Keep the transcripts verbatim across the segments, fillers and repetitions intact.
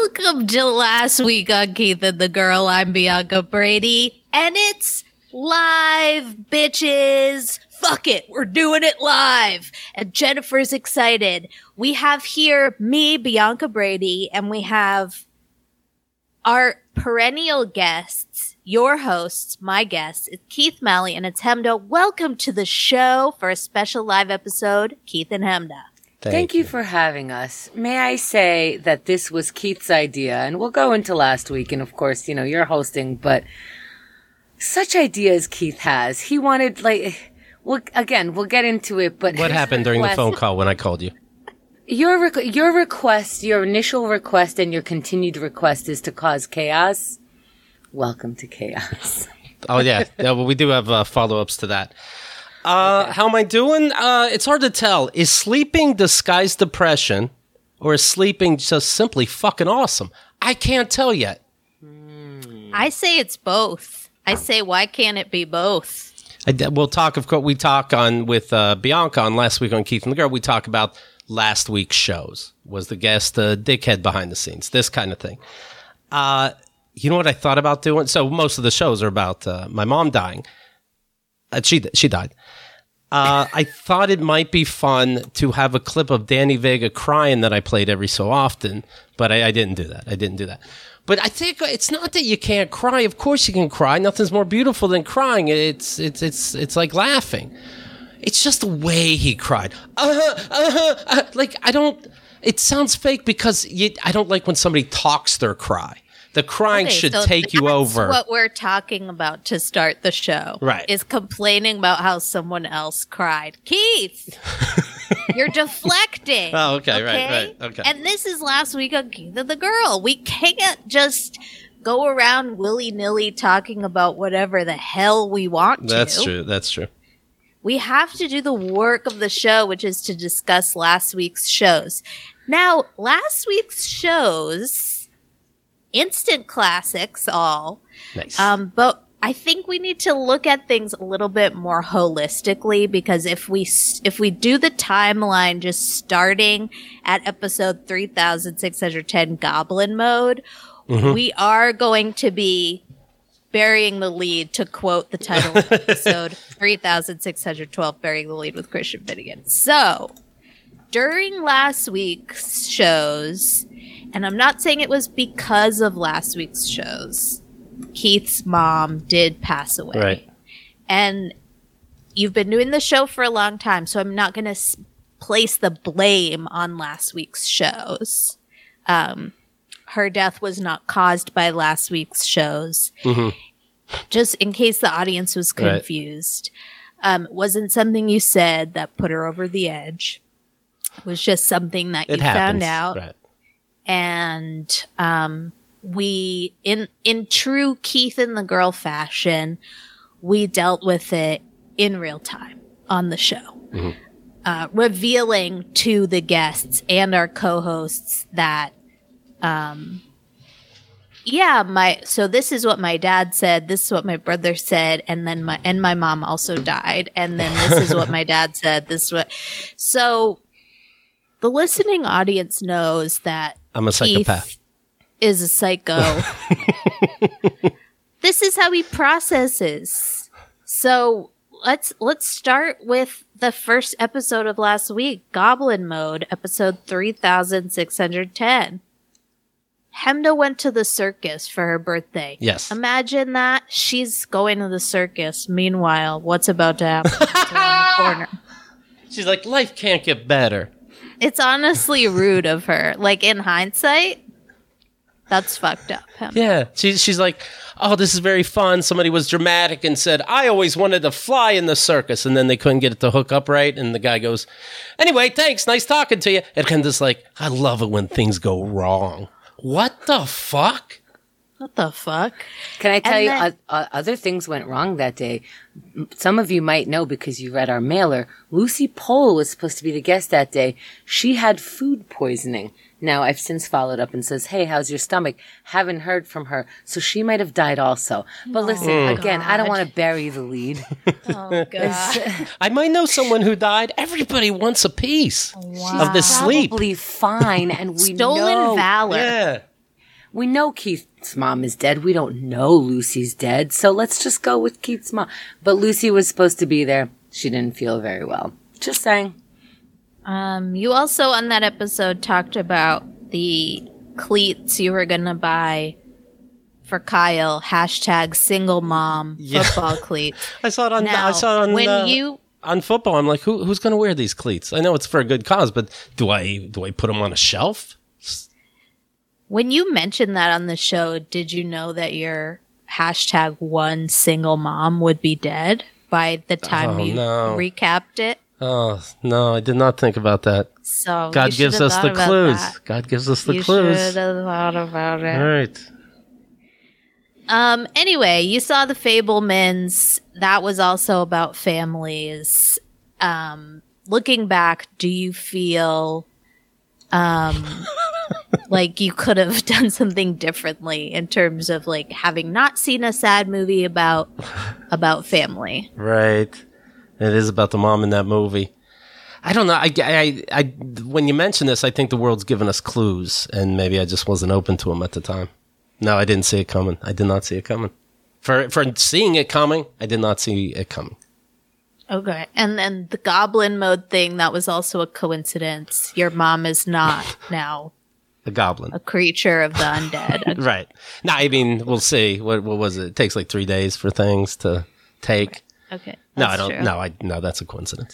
Welcome to Last Week on Keith and the Girl. I'm Bianca Brady, and it's live, bitches. Fuck it, we're doing it live. And Jennifer's excited. We have here me, Bianca Brady, and we have our perennial guests, your hosts, my guests. It's Keith Malley and it's Hemda. Welcome to the show for a special live episode, Keith and Hemda. Thank, Thank you. you for having us. May I say that this was Keith's idea, and we'll go into last week, and of course, you know, you're hosting, but such ideas Keith has. He wanted, like, well, again, we'll get into it, but... What happened during request, the phone call when I called you? Your, requ- your request, your initial request and your continued request is to cause chaos. Welcome to chaos. Oh, yeah. Yeah, well, we do have uh, follow-ups to that. Uh, okay. How am I doing? Uh, it's hard to tell. Is sleeping disguised depression, or is sleeping just simply fucking awesome? I can't tell yet. Mm. I say it's both. I say, why can't it be both? I, we'll talk, of course, we talk on with uh, Bianca on Last Week on Keith and the Girl. We talk about last week's shows. Was the guest a dickhead behind the scenes? This kind of thing. Uh, you know what I thought about doing? So most of the shows are about uh, my mom dying. Uh, she she died. Uh, I thought it might be fun to have a clip of Danny Vega crying that I played every so often, but I, I didn't do that. I didn't do that. But I think it's not that you can't cry. Of course you can cry. Nothing's more beautiful than crying. It's it's it's it's like laughing. It's just the way he cried. Uh-huh, uh-huh, uh, like I don't. It sounds fake because you, I don't like when somebody talks their cry. The crying okay, should so take you over. That's what we're talking about to start the show. Right. Is complaining about how someone else cried. Keith, you're deflecting. Oh, okay, okay, right, right, okay. And this is Last Week on Keith and the Girl. We can't just go around willy-nilly talking about whatever the hell we want to. That's true, that's true. We have to do the work of the show, which is to discuss last week's shows. Now, last week's shows... instant classics all. Nice. Um, but I think we need to look at things a little bit more holistically because if we if we do the timeline just starting at episode three thousand six hundred ten Goblin Mode, mm-hmm. we are going to be burying the lead, to quote the title of episode three thousand six hundred twelve, Burying the Lead with Christian Finnegan. So, during last week's shows, and I'm not saying it was because of last week's shows, Keith's mom did pass away. Right. And you've been doing the show for a long time, so I'm not going to s- place the blame on last week's shows. Um, her death was not caused by last week's shows. Mm-hmm. Just in case the audience was confused. Right. Um, it wasn't something you said that put her over the edge. It was just something that it you happens. found out. Right. And um, we, in in true Keith and the Girl fashion, we dealt with it in real time on the show, mm-hmm. uh, revealing to the guests and our co-hosts that, um, yeah, my so this is what my dad said, this is what my brother said, and then my and my mom also died, and then this is what my dad said. This is what so. The listening audience knows that I'm a psychopath. Keith is a psycho. This is how he processes. So let's let's start with the first episode of last week, Goblin Mode, episode three thousand six hundred ten. Hemda went to the circus for her birthday. Yes. Imagine that. She's going to the circus. Meanwhile, what's about to happen? It's around the corner. She's like, life can't get better. It's honestly rude of her. Like, in hindsight, that's fucked up. Hemda. Yeah. She, she's like, oh, this is very fun. Somebody was dramatic and said, I always wanted to fly in the circus. And then they couldn't get it to hook up right. And the guy goes, anyway, thanks. Nice talking to you. And Hemda's like, I love it when things go wrong. What the fuck? What the fuck? Can I tell And you, then- uh, uh, other things went wrong that day. Some of you might know because you read our mailer. Lucy Pohl was supposed to be the guest that day. She had food poisoning. Now, I've since followed up and says, hey, how's your stomach? Haven't heard from her. So she might have died also. But listen, Oh, again, I don't God. want to bury the lead. Oh, God. I might know someone who died. Everybody wants a piece of the sleep. Probably fine, and we Stolen know. valor. Yeah. We know Keith's mom is dead. We don't know Lucy's dead. So let's just go with Keith's mom. But Lucy was supposed to be there. She didn't feel very well. Just saying. Um, you also on that episode talked about the cleats you were going to buy for Kyle. Hashtag single mom Yeah. football cleats. I saw it on. Now, I saw it on. when uh, you on football. I'm like, who who's going to wear these cleats? I know it's for a good cause, but do I do I put them on a shelf? when you mentioned that on the show, did you know that your hashtag one single mom would be dead by the time Oh, you no. recapped it? Oh no, I did not think about that. So God you gives should have us thought the about clues. that. God gives us the You clues. should have thought about it. All right. Um. Anyway, you saw the Fablemans. That was also about families. Um. Looking back, do you feel, um, like you could have done something differently in terms of like having not seen a sad movie about about family? Right. It is about the mom in that movie. I don't know. I, I, I, when you mention this, I think the world's given us clues, and maybe I just wasn't open to them at the time. No, I didn't see it coming. I did not see it coming. For for seeing it coming, I did not see it coming. Okay. And then the goblin mode thing, that was also a coincidence. Your mom is not now The goblin. a creature of the undead. Right. No, I mean, we'll see. What what was it? It takes like three days for things to take. Okay. No, I that's don't. true. No, I no. That's a coincidence.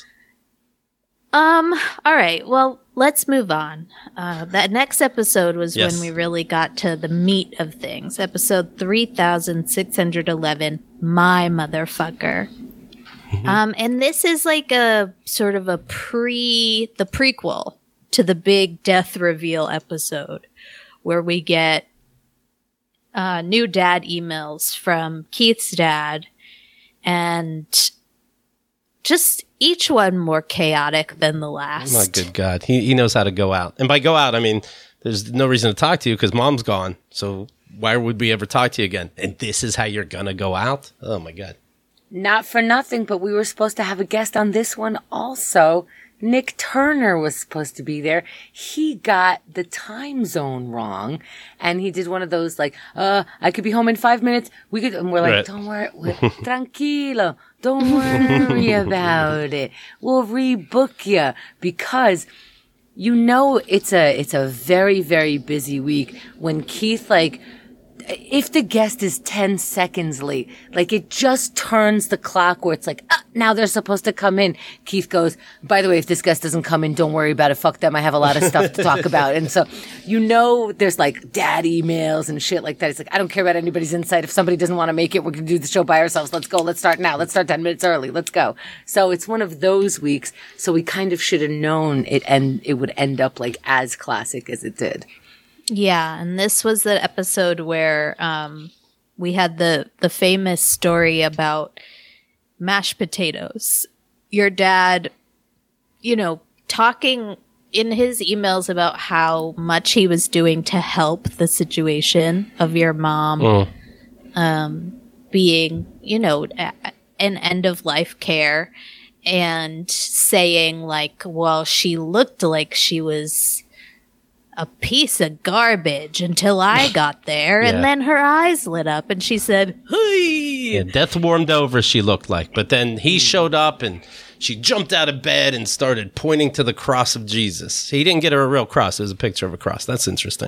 Um, all right. Well, let's move on. Uh, that next episode was Yes. when we really got to the meat of things. Episode three thousand six hundred eleven, My Motherfucker. Um, and this is like a sort of a pre, the prequel to the big death reveal episode where we get uh, new dad emails from Keith's dad and just each one more chaotic than the last. My good God, he he knows how to go out, and by go out, I mean there's no reason to talk to you because mom's gone. So why would we ever talk to you again? And this is how you're gonna go out? Oh my God. Not for nothing, but we were supposed to have a guest on this one also. Nick Turner was supposed to be there. He got the time zone wrong, and he did one of those like, uh, I could be home in five minutes. We could, and we're like, Right. don't worry, we're, tranquilo, don't worry about it. We'll rebook you because you know it's a it's a very very busy week when Keith like. If the guest is ten seconds late, like it just turns the clock where it's like, ah, now they're supposed to come in. Keith goes, by the way, if this guest doesn't come in, don't worry about it. Fuck them. I have a lot of stuff to talk about. And so, you know, there's like dad emails and shit like that. It's like, I don't care about anybody's insight. If somebody doesn't want to make it, we're going to do the show by ourselves. Let's go. Let's start now. Let's start ten minutes early. Let's go. So it's one of those weeks. So we kind of should have known it and it would end up like as classic as it did. Yeah, and this was the episode where um, we had the the famous story about mashed potatoes. Your dad, you know, talking in his emails about how much he was doing to help the situation of your mom Mm. um, being, you know, a- an end of life care, and saying like, well, she looked like she was a piece of garbage until I got there, Yeah. and then her eyes lit up, and she said, "Hey!" Yeah, death warmed over, she looked like. But then he showed up and she jumped out of bed and started pointing to the cross of Jesus. He didn't get her a real cross. It was a picture of a cross. That's interesting.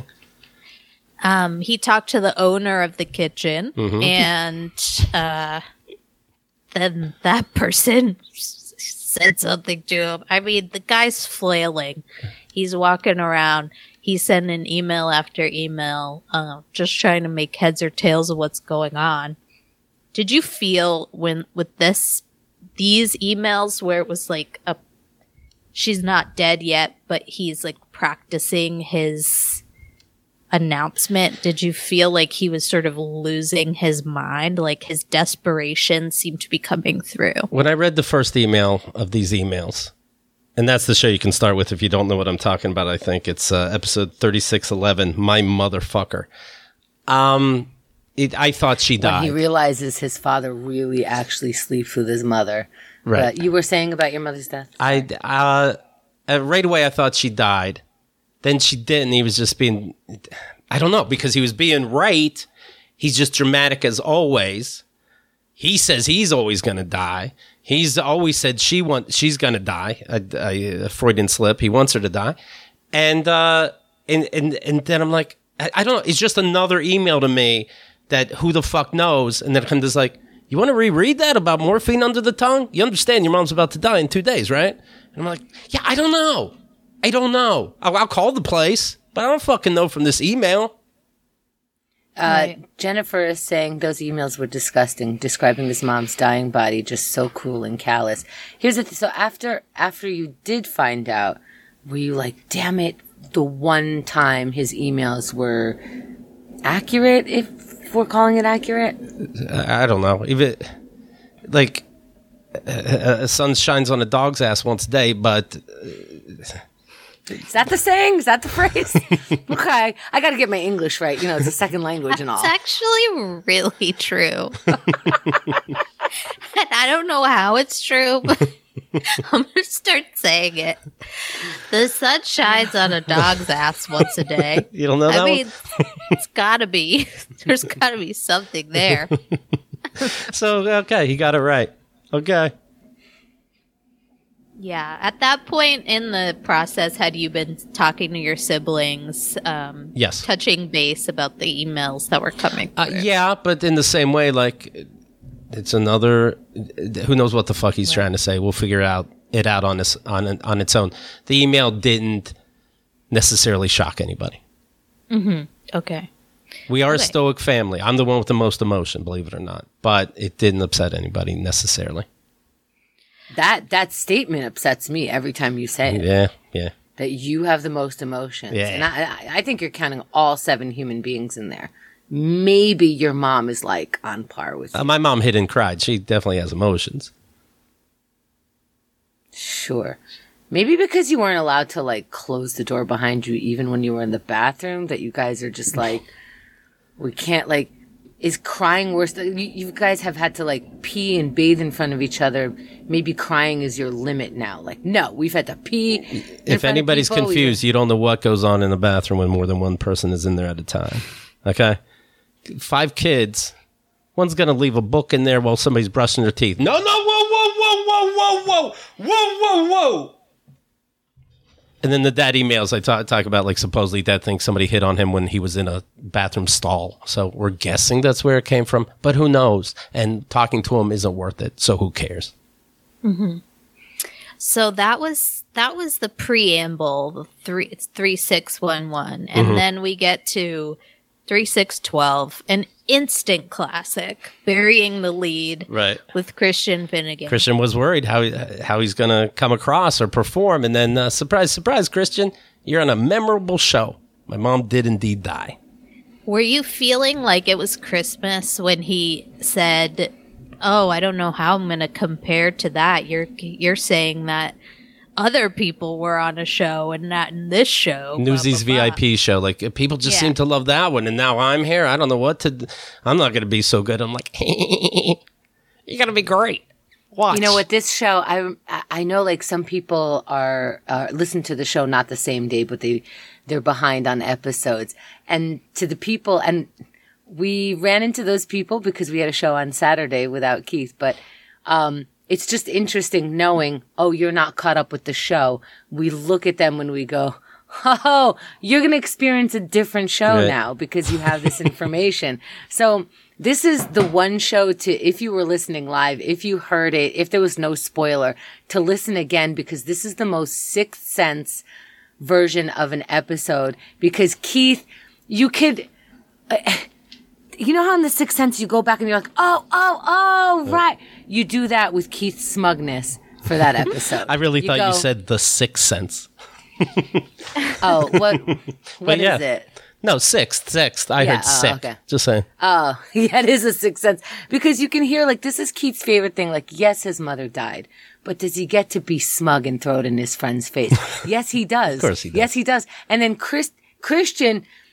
Um, he talked to the owner of the kitchen, Mm-hmm. and uh, then that person s- said something to him. I mean, the guy's flailing. He's walking around. He's sending email after email, uh, just trying to make heads or tails of what's going on. Did you feel when with this these emails where it was like a she's not dead yet, but he's like practicing his announcement? Did you feel like he was sort of losing his mind, like his desperation seemed to be coming through? When I read the first email of these emails, and that's the show you can start with if you don't know what I'm talking about, I think it's uh, episode thirty-six eleven, My Motherfucker. Um, it, I thought she When died. he realizes his father really actually sleeps with his mother. Right. But you were saying about your mother's death? I uh, uh, right away I thought she died. Then she didn't. He was just being. I don't know, because he was being right. He's just dramatic as always. He says he's always going to die. He's always said she want, she's going to die. A, a, a Freudian slip. He wants her to die. And, uh, and, and, and then I'm like, I, I don't know. It's just another email to me that who the fuck knows. And then Hunter's like, you want to reread that about morphine under the tongue? You understand your mom's about to die in two days, right? And I'm like, yeah, I don't know. I don't know. I'll, I'll call the place, but I don't fucking know from this email. Uh, Right. Jennifer is saying those emails were disgusting, describing his mom's dying body, just so cruel and callous. Here's the thing. So after, after you did find out, were you like, damn it, the one time his emails were accurate, if we're calling it accurate? I don't know. Even like a uh, sun shines on a dog's ass once a day, but Is that the saying? Is that the phrase? Okay. I got to get my English right. You know, it's a second language and all. It's actually really true. And I don't know how it's true, but I'm going to start saying it. The sun shines on a dog's ass once a day. you don't know that I mean, one? it's got to be. There's got to be something there. So okay, he got it right. Okay. Yeah. At that point in the process, had you been talking to your siblings? Um, Yes. Touching base about the emails that were coming Uh, through? yeah, but in the same way, like it's another. Who knows what the fuck he's trying to say? We'll figure out it out on this on on its own. The email didn't necessarily shock anybody. Okay. We are a Okay. stoic family. I'm the one with the most emotion, believe it or not. But it didn't upset anybody necessarily. That that statement upsets me every time you say it. Yeah, yeah. That you have the most emotions. Yeah. And I, I- I think you're counting all seven human beings in there. Maybe your mom is like on par with you. Uh, my mom hid and cried. She definitely has emotions. Sure. Maybe because you weren't allowed to like close the door behind you even when you were in the bathroom, that you guys are just like, we can't like, is crying worse? You, you guys have had to like pee and bathe in front of each other. Maybe crying is your limit now. Like, no, we've had to pee. in If front of anybody's people. We- confused, you don't know what goes on in the bathroom when more than one person is in there at a time. Okay? Five kids. One's going to leave a book in there while somebody's brushing their teeth. No, no, whoa, whoa, whoa, whoa, whoa, whoa, whoa, whoa, whoa. And then the dad emails, I talk, talk about, like, supposedly dad thinks somebody hit on him when he was in a bathroom stall. So we're guessing that's where it came from, but who knows? And talking to him isn't worth it, so who cares? So that was that was the preamble, the three it's three six one one, and then we get to three six twelve, an instant classic, burying the lead Right. with Christian Finnegan. Christian was worried how he, how he's going to come across or perform, and then uh, surprise, surprise, Christian, you're on a memorable show. My mom did indeed die. Were you feeling like it was Christmas when he said, "Oh, I don't know how I'm going to compare to that"? You're you're saying that other people were on a show and not in this show. blah, Newsies blah, blah. V I P show, like people just Yeah. seem to love that one, and now I'm here. I don't know what to. d- I'm not going to be so good. I'm like, you're going to be great. Watch. You know what? This show, I I know like some people are uh, listen to the show not the same day, but they they're behind on episodes. And to the people, and we ran into those people because we had a show on Saturday without Keith. But um, it's just interesting knowing, oh, you're not caught up with the show. We look at them when we go, oh, you're going to experience a different show Right. now because you have this information. So this is the one show to, if you were listening live, if you heard it, if there was no spoiler, to listen again, because this is the most Sixth Sense version of an episode. Because Keith, you could, uh, you know how in the Sixth Sense you go back and you're like, oh, oh, oh, right. You do that with Keith's smugness for that episode. I really thought go, you said the Sixth Sense. oh, what, what is yeah. it? No, sixth, sixth. I Yeah, heard oh, sick. okay. Just saying. Oh, yeah, it is a Sixth Sense. Because you can hear, like, this is Keith's favorite thing. Like, yes, his mother died. But does he get to be smug and throw it in his friend's face? Yes, he does. Of course he does. Yes, he does. And then Chris, Christian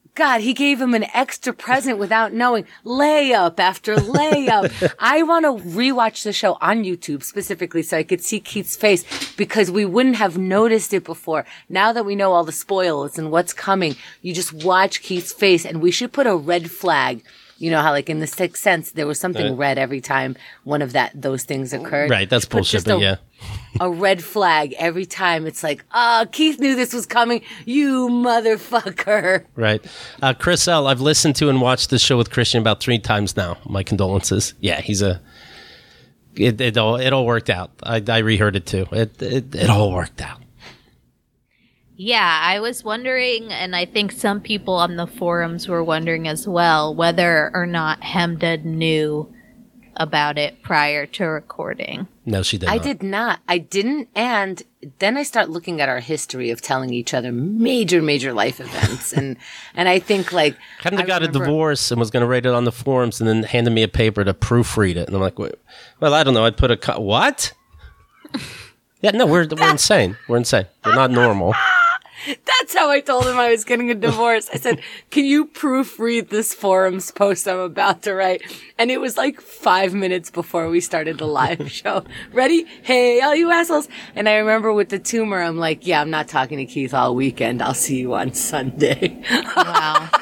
God, he gave him an extra present without knowing. Layup after layup. I want to rewatch the show on YouTube specifically so I could see Keith's face because we wouldn't have noticed it before. Now that we know all the spoilers and what's coming, you just watch Keith's face, and we should put a red flag. You know how, like, in The Sixth Sense, there was something right. red every time one of that those things occurred. Right, that's Put bullshit, just but a, yeah. a red flag every time. It's like, ah, oh, Keith knew this was coming. You motherfucker. Right. Uh, Chris L., I've listened to and watched this show with Christian about three times now. My condolences. Yeah, he's a... It, it, all, it all worked out. I, I reheard it, too. It, it, it all worked out. Yeah, I was wondering, and I think some people on the forums were wondering as well, whether or not Hemda knew about it prior to recording. No, she did I not. did not. I didn't. And then I start looking at our history of telling each other major, major life events. and and I think, like... Hadn't I got remember- a divorce and was going to write it on the forums and then handed me a paper to proofread it. And I'm like, Wait, well, I don't know. I'd put a... Co- what? Yeah, no, we're, we're insane. We're insane. We're not normal. That's how I told him I was getting a divorce. I said, can you proofread this forums post I'm about to write? And it was like five minutes before we started the live show. Ready? Hey, all you assholes. And I remember with the tumor, I'm like, yeah, I'm not talking to Keith all weekend. I'll see you on Sunday. Wow.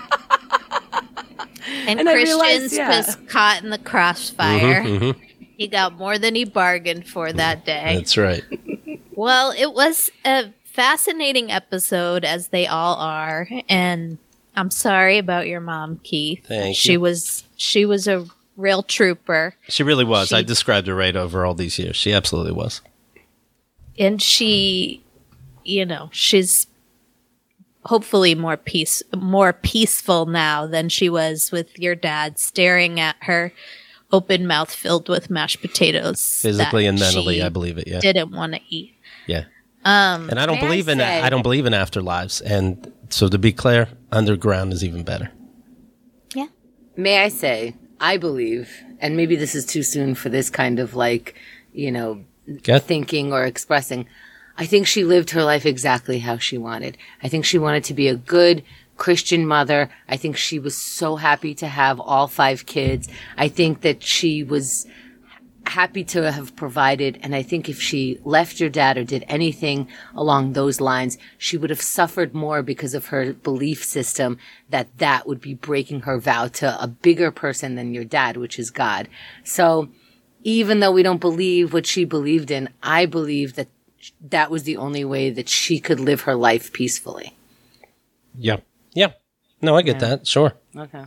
and, And I Christian's realized, yeah. was caught in the crossfire. Mm-hmm, mm-hmm. He got more than he bargained for that day. That's right. Well, it was a fascinating episode, as they all are, and I'm sorry about your mom, Keith. Thank she you. was she was a real trooper, She really was. She- I described her right over all these years. She absolutely was. and she, you know, she's hopefully more peace more peaceful now than she was with your dad staring at her open mouth filled with mashed potatoes. Physically that and mentally, she I believe it. Yeah. didn't want to eat. Yeah. Um, And I don't May I believe in say- I don't believe in afterlives. And so to be clear, underground is even better. yeah. May I say, I believe, and maybe this is too soon for this kind of like, you know, Okay. thinking or expressing. I think she lived her life exactly how she wanted. I think she wanted to be a good Christian mother. I think she was so happy to have all five kids. I think that she was happy to have provided. And I think if she left your dad or did anything along those lines, she would have suffered more because of her belief system that that would be breaking her vow to a bigger person than your dad, which is God. So even though we don't believe what she believed in, I believe that that was the only way that she could live her life peacefully. Yeah. Yeah. No, I get that. Sure. Okay.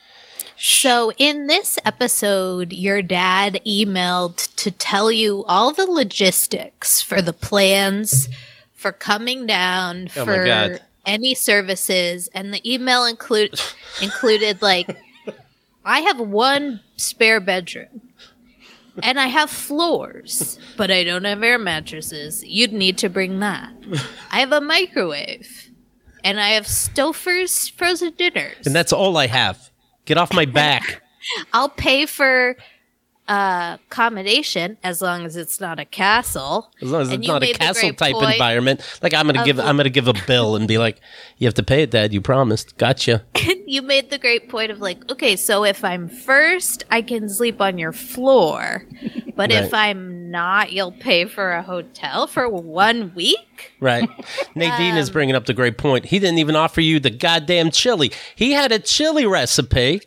So in this episode, your dad emailed to tell you all the logistics for the plans for coming down Oh my for God. any services, and the email include included like, I have one spare bedroom. And I have floors, but I don't have air mattresses. You'd need to bring that. I have a microwave. And I have Stouffer's frozen dinners. And that's all I have. Get off my back. I'll pay for uh, accommodation as long as it's not a castle. As long as And it's you not a made the castle great type point environment. Like I'm gonna of- give I'm gonna give a bill and be like, you have to pay it, Dad. You promised. Gotcha. You made the great point of like, okay, so if I'm first, I can sleep on your floor. But if Right. I'm not, you'll pay for a hotel for one week? Right. Nadine Um, is bringing up the great point. He didn't even offer you the goddamn chili. He had a chili recipe.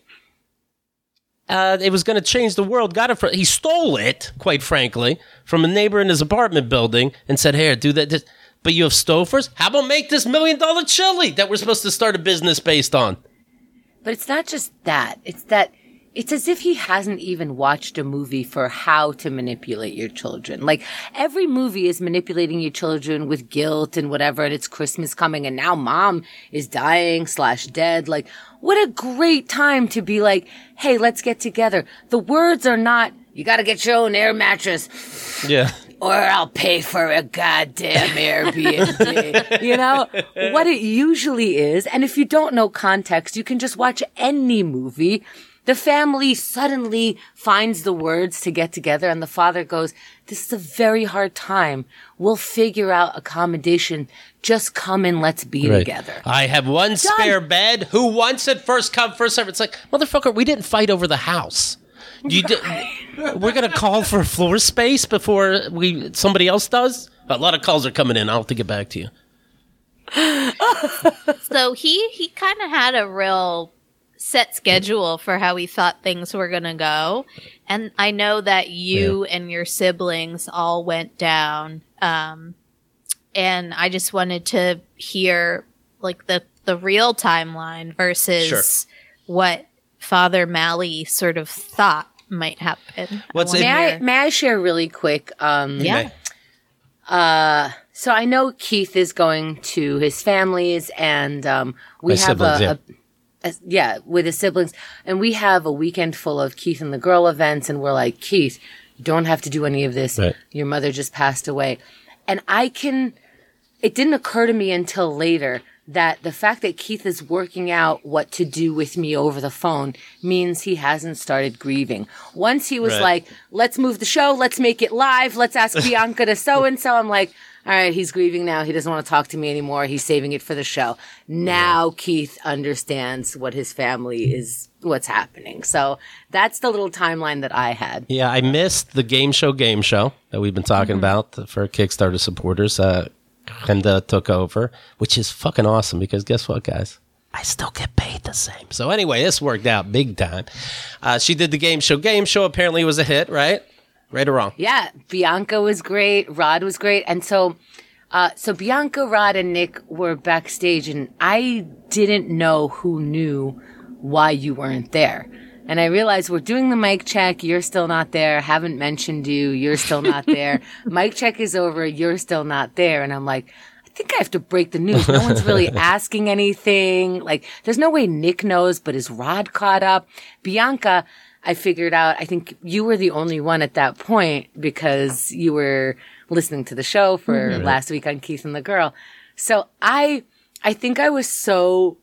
Uh, it was going to change the world. Got it for, he stole it, quite frankly, from a neighbor in his apartment building and said, here, do that. This. But you have Stouffer's? How about make this million dollar chili that we're supposed to start a business based on? But it's not just that. It's that it's as if he hasn't even watched a movie for how to manipulate your children. Like every movie is manipulating your children with guilt and whatever, and it's Christmas coming and now mom is dying slash dead. Like what a great time to be like, hey, let's get together. The words are not, you got to get your own air mattress. Yeah. Or I'll pay for a goddamn Airbnb. You know, what it usually is. And if you don't know context, you can just watch any movie. the family suddenly finds the words to get together, and the father goes, "This is a very hard time. We'll figure out accommodation. Just come and let's be Right. together." I have one spare bed. Who wants it? First come, first serve. It's like, motherfucker, we didn't fight over the house. You did. We're gonna call for floor space before we somebody else does. A lot of calls are coming in. I'll have to get back to you. So he he kind of had a real set schedule for how he thought things were going to go. And I know that you yeah. and your siblings all went down. Um, and I just wanted to hear like the, the real timeline versus sure. what Father Malley sort of thought might happen. What's I it? may, I, may I share really quick? Um, yeah. Uh, so I know Keith is going to his family's, and um, we My have siblings, a, yeah. a, a yeah with his siblings, and we have a weekend full of Keith and the girl events, and we're like, Keith, you don't have to do any of this. Right. Your mother just passed away, and I can. It didn't occur to me until later that the fact that Keith is working out what to do with me over the phone means he hasn't started grieving. Once he was Right. like, let's move the show, let's make it live, let's ask Bianca to so-and-so, I'm like, all right, he's grieving now. He doesn't want to talk to me anymore. He's saving it for the show. Now Keith understands what his family is, what's happening. So that's the little timeline that I had. Yeah, I missed the game show game show that we've been talking Mm-hmm. about for Kickstarter supporters. Uh, Kenda took over, which is fucking awesome because guess what, guys? I still get paid the same. So anyway, this worked out big time. Uh, she did the game show. Game show apparently was a hit, right? Right or wrong? Yeah, Bianca was great. Rod was great. And so, uh, so Bianca, Rod, and Nick were backstage, and I didn't know who knew why you weren't there. And I realized we're doing the mic check. You're still not there. Haven't mentioned you. You're still not there. Mic check is over. You're still not there. And I'm like, I think I have to break the news. No one's really asking anything. Like, there's no way Nick knows, but is Rod caught up? Bianca, I figured out, I think you were the only one at that point because you were listening to the show for mm-hmm. last week on Keith and the Girl. So I, I think I was so,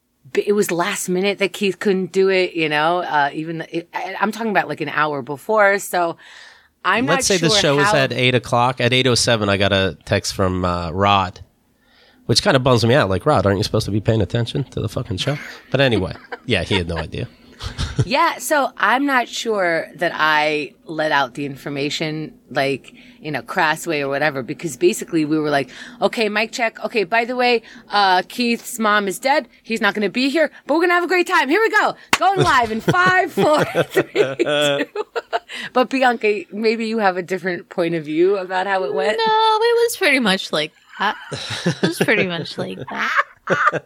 it was last minute that Keith couldn't do it, you know, uh, even, it, I, I'm talking about like an hour before. So I'm Let's not say sure the show how, is at eight o'clock. At eight oh seven, I got a text from uh, Rod, which kind of bums me out. Like, Rod, aren't you supposed to be paying attention to the fucking show? But anyway, yeah, he had no idea. Yeah, so I'm not sure that I let out the information like in a crass way or whatever, because basically we were like, okay, mic check. Okay, by the way, uh, Keith's mom is dead. He's not going to be here, but we're going to have a great time. Here we go. Going live in five, four, three, two. But Bianca, maybe you have a different point of view about how it went. No, it was pretty much like that. It was pretty much like that.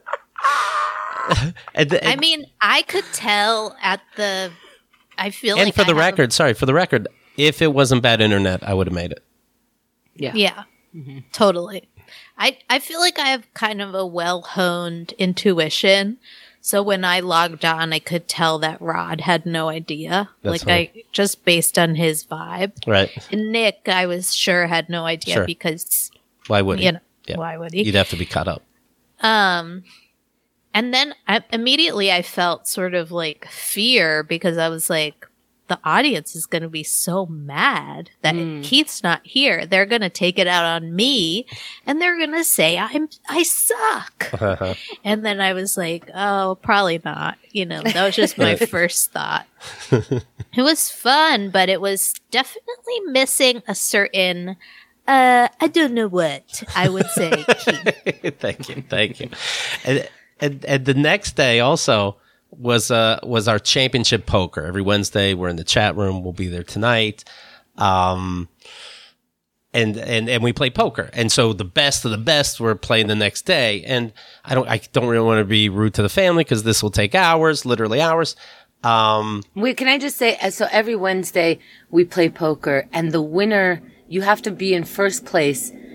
and the, and, I mean, I could tell at the. I feel and like for I the have record, a, sorry, for the record, if it wasn't bad internet, I would have made it. Yeah, yeah, mm-hmm. totally. I I feel like I have kind of a well honed intuition, so when I logged on, I could tell that Rod had no idea. That's like funny. I just based on his vibe, Right? And Nick, I was sure had no idea Sure. because Why would he? you know Yeah. why would he? You'd have to be caught up. Um, and then I, immediately I felt sort of like fear because I was like, the audience is going to be so mad that Mm. Keith's not here. They're going to take it out on me and they're going to say I'm, I suck. And then I was like, oh, probably not. You know, that was just my first thought. It was fun, but it was definitely missing a certain Uh, I don't know what I would say. Keith. Thank you, thank you. And, and and the next day also was uh was our championship poker. Every Wednesday we're in the chat room. We'll be there tonight. Um, and and and we play poker. And so the best of the best were playing the next day. And I don't I don't really want to be rude to the family because this will take hours, literally hours. Um, Wait, can I just say, uh, so every Wednesday we play poker, and the winner, you have to be in first place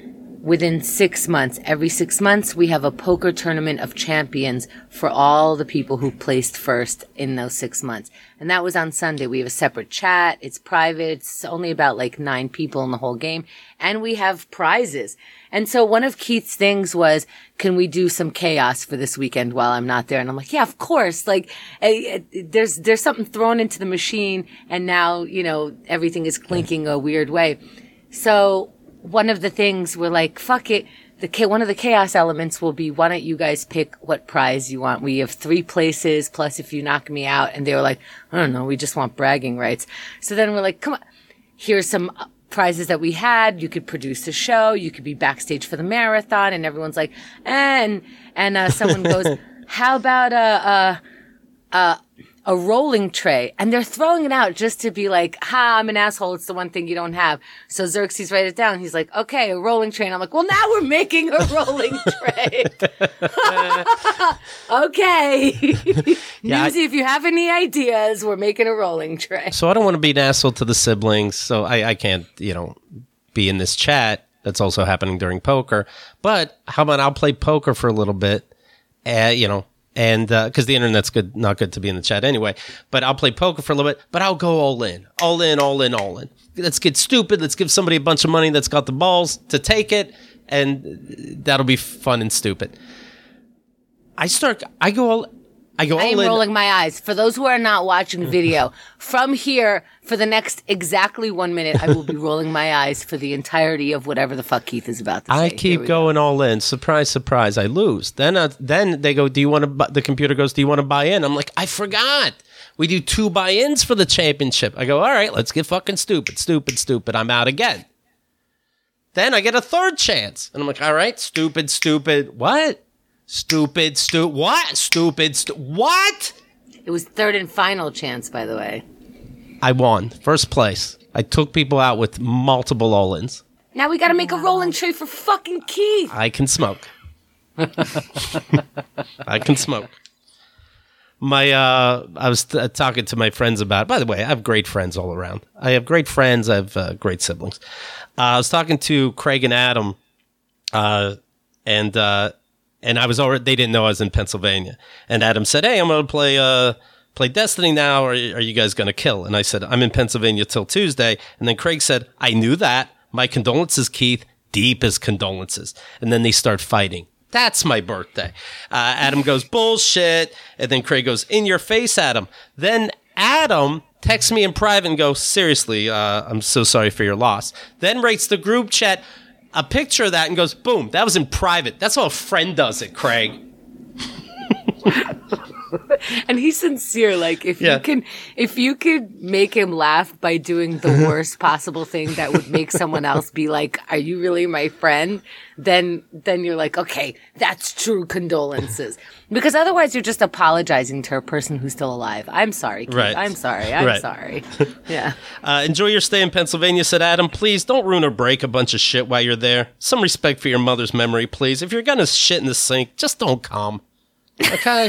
within six months, every six months, we have a poker tournament of champions for all the people who placed first in those six months. And that was on Sunday. We have a separate chat. It's private. It's only about like nine people in the whole game. And we have prizes. And so one of Keith's things was, can we do some chaos for this weekend while I'm not there? And I'm like, yeah, of course. Like, uh, there's, there's something thrown into the machine and now, you know, everything is clinking a weird way. So one of the things we're like, fuck it. The one of the chaos elements will be, why don't you guys pick what prize you want? We have three places, plus if you knock me out. And they were like, I don't know, we just want bragging rights. So then we're like, come on, here's some prizes that we had. You could produce a show. You could be backstage for the marathon. And everyone's like, and, and, uh, someone goes, how about, a a a a rolling tray? And they're throwing it out just to be like, ha, I'm an asshole. It's the one thing you don't have. So Xerxes write it down. He's like, okay, a rolling tray. And I'm like, well, now we're making a rolling tray. Okay. Yeah, Newsy, I- if you have any ideas, we're making a rolling tray. So I don't want to be an asshole to the siblings, so I, I can't, you know, be in this chat that's also happening during poker. But how about I'll play poker for a little bit, uh, you know, and because uh, the internet's good, not good to be in the chat anyway. But I'll play poker for a little bit, but I'll go all in, all in, all in, all in. Let's get stupid. Let's give somebody a bunch of money that's got the balls to take it, and that'll be fun and stupid. I start, I go all I go all I am in. rolling my eyes. For those who are not watching video, from here, for the next exactly one minute, I will be rolling my eyes for the entirety of whatever the fuck Keith is about to say. I Here keep we going all in. Surprise, surprise, I lose. Then uh, then they go, do you want to bu-? The computer goes, do you want to buy in? I'm like, I forgot. We do two buy-ins for the championship. I go, all right, let's get fucking stupid, stupid, stupid. I'm out again. Then I get a third chance. And I'm like, all right, stupid, stupid. What? Stupid, stupid. What? Stupid, stu- what? It was third and final chance, by the way. I won. First place. I took people out with multiple all-ins. Now we gotta make a rolling tray for fucking Keith. I can smoke. I can smoke. My, uh, I was t- talking to my friends about, by the way, I have great friends all around. I have great friends. I have uh, great siblings. Uh, I was talking to Craig and Adam, uh, and, uh, and I was already, they didn't know I was in Pennsylvania. And Adam said, hey, I'm going to play, uh, play Destiny now, or are you guys going to kill? And I said, I'm in Pennsylvania till Tuesday. And then Craig said, I knew that. My condolences, Keith. Deepest condolences. And then they start fighting. That's my birthday. Uh, Adam goes, bullshit. And then Craig goes, in your face, Adam. Then Adam texts me in private and goes, seriously, uh, I'm so sorry for your loss. Then writes the group chat a picture of that and goes, boom, that was in private. That's how a friend does it, Craig. And he's sincere. Like, if Yeah. you can, if you could make him laugh by doing the worst possible thing that would make someone else be like, "Are you really my friend?" Then, then you're like, okay, that's true condolences. Because otherwise, you're just apologizing to a person who's still alive. I'm sorry, Keith. Right. I'm sorry. I'm Right. sorry. Yeah. Uh, enjoy your stay in Pennsylvania, said Adam. Please don't ruin or break a bunch of shit while you're there. Some respect for your mother's memory, please. If you're going to shit in the sink, just don't come. Okay?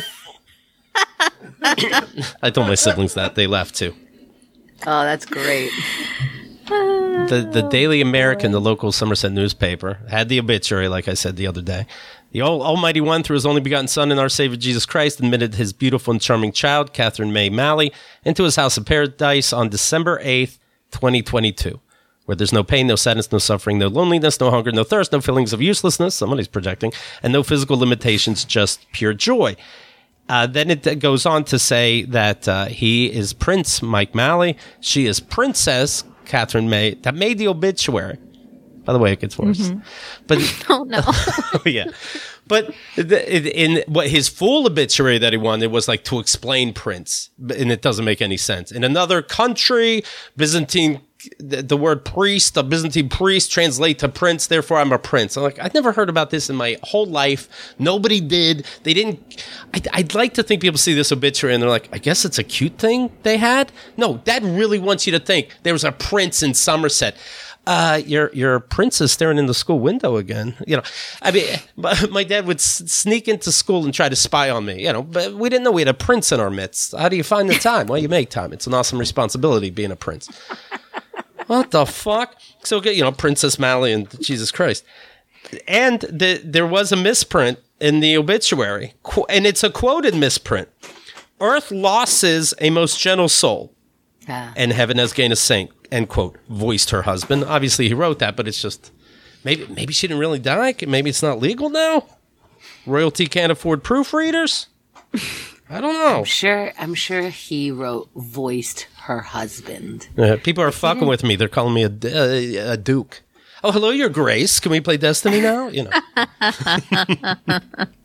I told my siblings that. They laughed too. Oh, that's great. The the Daily American, the local Somerset newspaper, had the obituary, like I said the other day. The Al- Almighty One, through his only begotten Son and our Savior Jesus Christ, admitted his beautiful and charming child, Catherine May Malley, into his house of paradise on December eighth, twenty twenty-two, where there's no pain, no sadness, no suffering, no loneliness, no hunger, no thirst, no feelings of uselessness, somebody's projecting, and no physical limitations, just pure joy. Uh, then it goes on to say that uh, he is Prince Mike Malley. She is Princess Catherine May. That made the obituary. By the way, it gets worse. Mm-hmm. But Oh, no. yeah, but the, in what his full obituary that he wanted was like to explain Prince, and it doesn't make any sense. In another country, Byzantine. The, the word priest, a Byzantine priest, translate to prince. Therefore, I'm a prince. I'm like, I've never heard about this in my whole life. Nobody did. They didn't. I'd, I'd like to think people see this obituary and they're like, I guess it's a cute thing they had. No, Dad really wants you to think there was a prince in Somerset. Uh, your your prince is staring in the school window again. You know, I mean, my dad would s- sneak into school and try to spy on me. You know, but we didn't know we had a prince in our midst. How do you find the time? Well, you make time. It's an awesome responsibility being a prince. What the fuck? So, you know, Princess Malley and Jesus Christ. and the, there was a misprint in the obituary, Qu- and it's a quoted misprint. Earth losses a most gentle soul, Ah. and heaven has gained a saint, end quote, voiced her husband. Obviously, he wrote that, but it's just, maybe maybe she didn't really die. Maybe it's not legal now. Royalty can't afford proofreaders. I don't know. I'm sure. I'm sure he wrote voiced her husband. Uh, people are fucking with me. They're calling me a, a, a duke. Oh, hello, Your Grace. Can we play Destiny now? You know.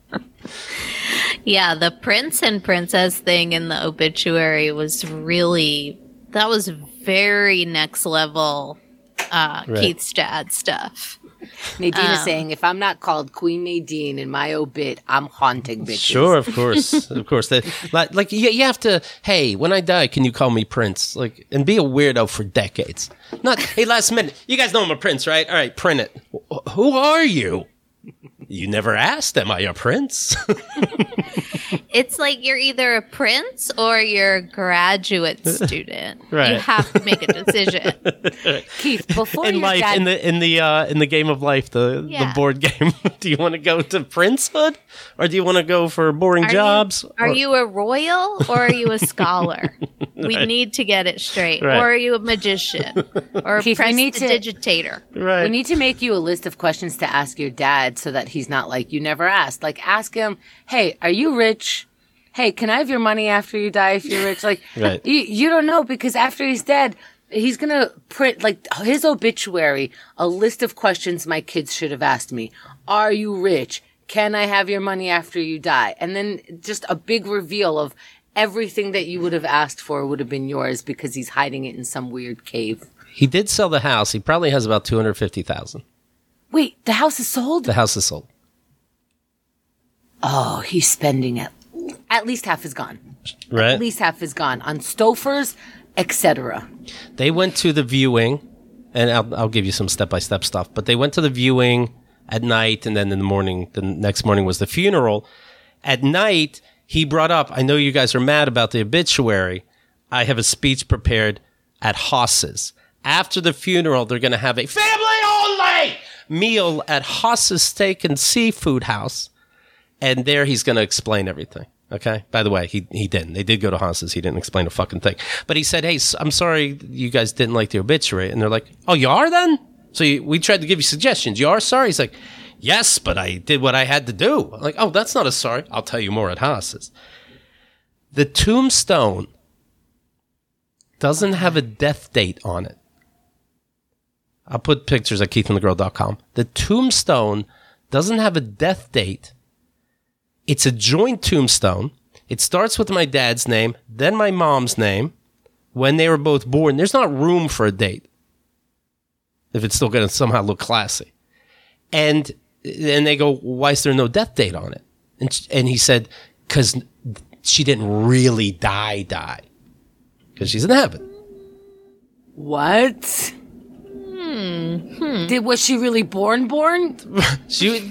Yeah, the prince and princess thing in the obituary was really, that was very next level uh, Right. Keith's dad stuff. Nadine is Um, saying, if I'm not called Queen Nadine in my obit, I'm haunting bitches. Sure, of course, of course. That, like, like you, you have to. Hey, when I die, can you call me Prince? Like, and be a weirdo for decades. Not, hey, last minute. You guys know I'm a prince, right? All right, print it. Wh- Who are you? You never asked. Am I a prince? It's like you're either a prince or you're a graduate student. Right. You have to make a decision. Keith, before in your life, dad, in the in the uh, in the game of life, the Yeah. the board game. Do you want to go to princehood, or do you want to go for boring Are jobs? You, are or- you a royal or are you a scholar? We Right. need to get it straight. Right. Or are you a magician? Or a Keith, we need to- prestidigitator? right? we need to make you a list of questions to ask your dad so that he's not like, you never asked. Like, ask him, hey, are you rich? Hey, can I have your money after you die if you're rich? Like, Right. you, you don't know, because after he's dead, he's going to print, like, his obituary, a list of questions my kids should have asked me. Are you rich? Can I have your money after you die? And then just a big reveal of everything that you would have asked for would have been yours, because he's hiding it in some weird cave. He did sell the house. He probably has about two hundred fifty thousand. Wait, the house is sold? The house is sold. Oh, he's spending it. At least half is gone. Right. At least half is gone on Stofers, et cetera. They went to the viewing, and I'll, I'll give you some step-by-step stuff, but they went to the viewing at night, and then in the morning, the next morning was the funeral. At night, he brought up, I know you guys are mad about the obituary. I have a speech prepared at Haas's. After the funeral, they're going to have a family-only meal at Haas's Steak and Seafood House, and there he's going to explain everything. Okay. By the way, he he didn't. They did go to Haas's. He didn't explain a fucking thing. But he said, "Hey, s- I'm sorry you guys didn't like the obituary." And they're like, "Oh, you are then?" So you, we tried to give you suggestions. You are sorry? He's like, "Yes, but I did what I had to do." I'm like, "Oh, that's not a sorry. I'll tell you more at Haas's." The tombstone doesn't have a death date on it. I'll put pictures at keith and the girl dot com. The tombstone doesn't have a death date. It's a joint tombstone. It starts with my dad's name, then my mom's name, when they were both born. There's not room for a date if it's still going to somehow look classy. And and they go, why is there no death date on it? And, sh- and he said, because she didn't really die, die. Because she's in heaven. What? Hmm. Did was she really born born? She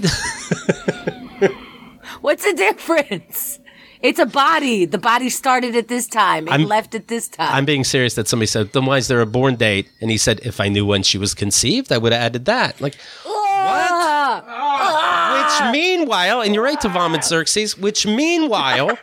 What's the difference? It's a body. The body started at this time. It I'm- left at this time. I'm being serious that somebody said, then why is there a born date? And he said, if I knew when she was conceived, I would have added that. Like, Ah! which meanwhile, and you're right to vomit Xerxes, which meanwhile,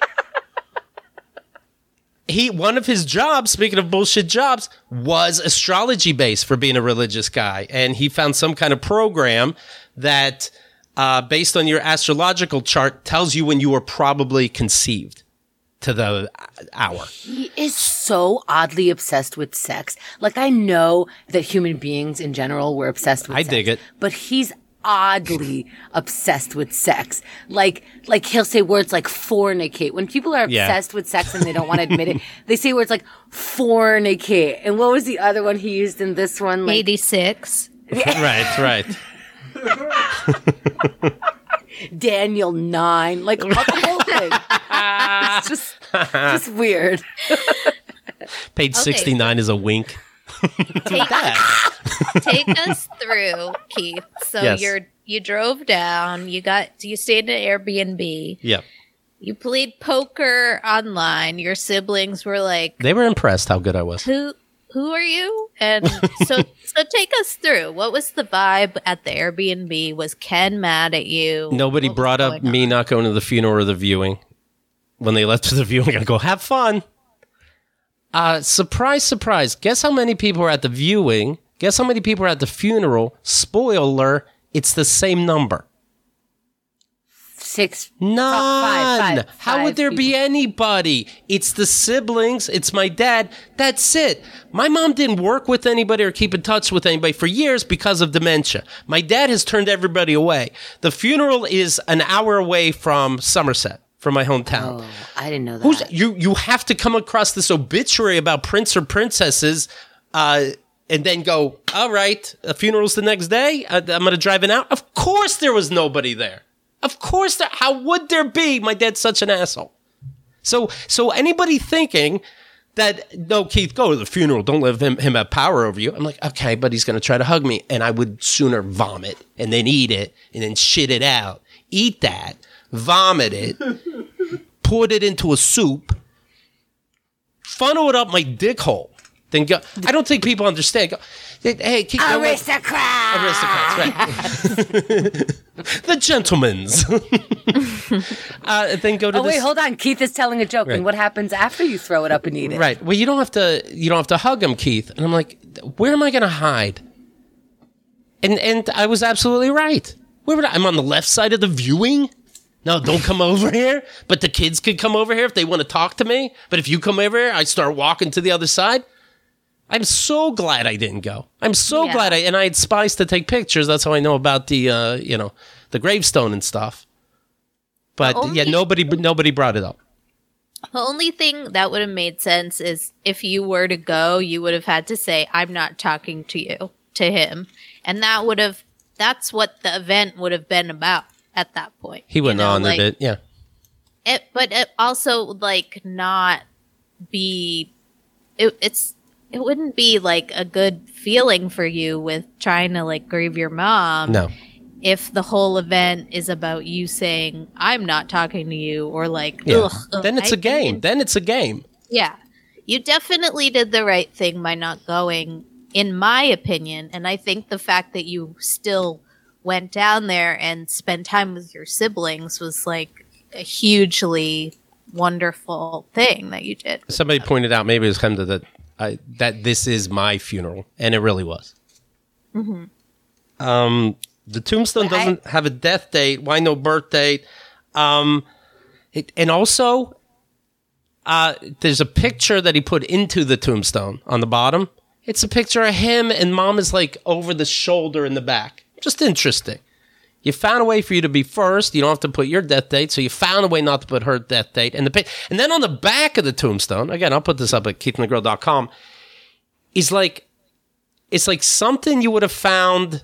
he one of his jobs, speaking of bullshit jobs, was astrology based for being a religious guy. And he found some kind of program that, uh, based on your astrological chart, tells you when you were probably conceived to the hour. He is so oddly obsessed with sex. Like, I know that human beings in general were obsessed with I sex. dig it. But he's oddly obsessed with sex. Like, like he'll say words like fornicate. When people are Yeah. obsessed with sex and they don't want to admit it, they say words like fornicate. And what was the other one he used in this one? Like, eighty-six. Right, right. Daniel nine. Like, what the whole thing. It's just, just weird. Page sixty-nine is a wink. Take, take us through, Keith. So Yes. you're you drove down. You got you stayed at an Airbnb. Yeah. You played poker online. Your siblings were like, They were impressed how good I was. "Who who are you? And so, so take us through. What was the vibe at the Airbnb? Was Ken mad at you? Nobody What was brought up going me on? not going to the funeral or the viewing. When they left for the viewing, I go, have fun. Uh, surprise, surprise. Guess how many people were at the viewing? Guess how many people were at the funeral? Spoiler, it's the same number. Six. None. Five, five, How five would there be people. anybody? It's the siblings. It's my dad. That's it. My mom didn't work with anybody or keep in touch with anybody for years because of dementia. My dad has turned everybody away. The funeral is an hour away from Somerset, from my hometown. Oh, I didn't know that. Who's, you you have to come across this obituary about prince or princesses, uh, and then go, all right, a funeral's the next day. I, I'm going to drive it out. Of course, there was nobody there. Of course, there, how would there be? My dad's such an asshole. So so anybody thinking that no, Keith, go to the funeral. Don't let him him have power over you. I'm like, okay, but he's going to try to hug me, and I would sooner vomit and then eat it and then shit it out. Eat that, vomit it. Poured it into a soup, funnel it up my dick hole, then go. I don't think people understand. Go, hey, keep going. Aristocrat! Aristocrats, right. The gentlemen's. uh, then go to Oh, this. wait, hold on. Keith is telling a joke. Right. And what happens after you throw it up and eat it? Right. Well, you don't have to. You don't have to hug him, Keith. And I'm like, where am I going to hide? And and I was absolutely right. Where would I? I'm on the left side of the viewing. No, don't come over here. But the kids could come over here if they want to talk to me. But if you come over here, I start walking to the other side. I'm so glad I didn't go. I'm so Yeah. glad I and I had spies to take pictures. That's how I know about the uh, you know, the gravestone and stuff. But only- yeah, nobody nobody brought it up. The only thing that would have made sense is if you were to go, you would have had to say, I'm not talking to you, to him. And that would have, that's what the event would have been about at that point. He went You know, on like, a bit, yeah. It, but it also, like, not be, it, it's, it wouldn't be, like, a good feeling for you with trying to, like, grieve your mom. No. If the whole event is about you saying, I'm not talking to you, or like, Yeah. ugh, ugh, Then it's a a game. Then it's a game. Yeah. You definitely did the right thing by not going, in my opinion. And I think the fact that you still went down there and spent time with your siblings was like a hugely wonderful thing that you did. Somebody pointed out, maybe it was kind of that I, that this is my funeral, and it really was. Mm-hmm. Um, the tombstone But I- doesn't have a death date. Why no birth date? Um, it, and also, uh, there's a picture that he put into the tombstone on the bottom. It's a picture of him, and mom is like over the shoulder in the back. Just interesting. You found a way for you to be first. You don't have to put your death date, so you found a way not to put her death date. And the pic- and then on the back of the tombstone, again, I'll put this up at keith and the girl dot com, is like, it's like something you would have found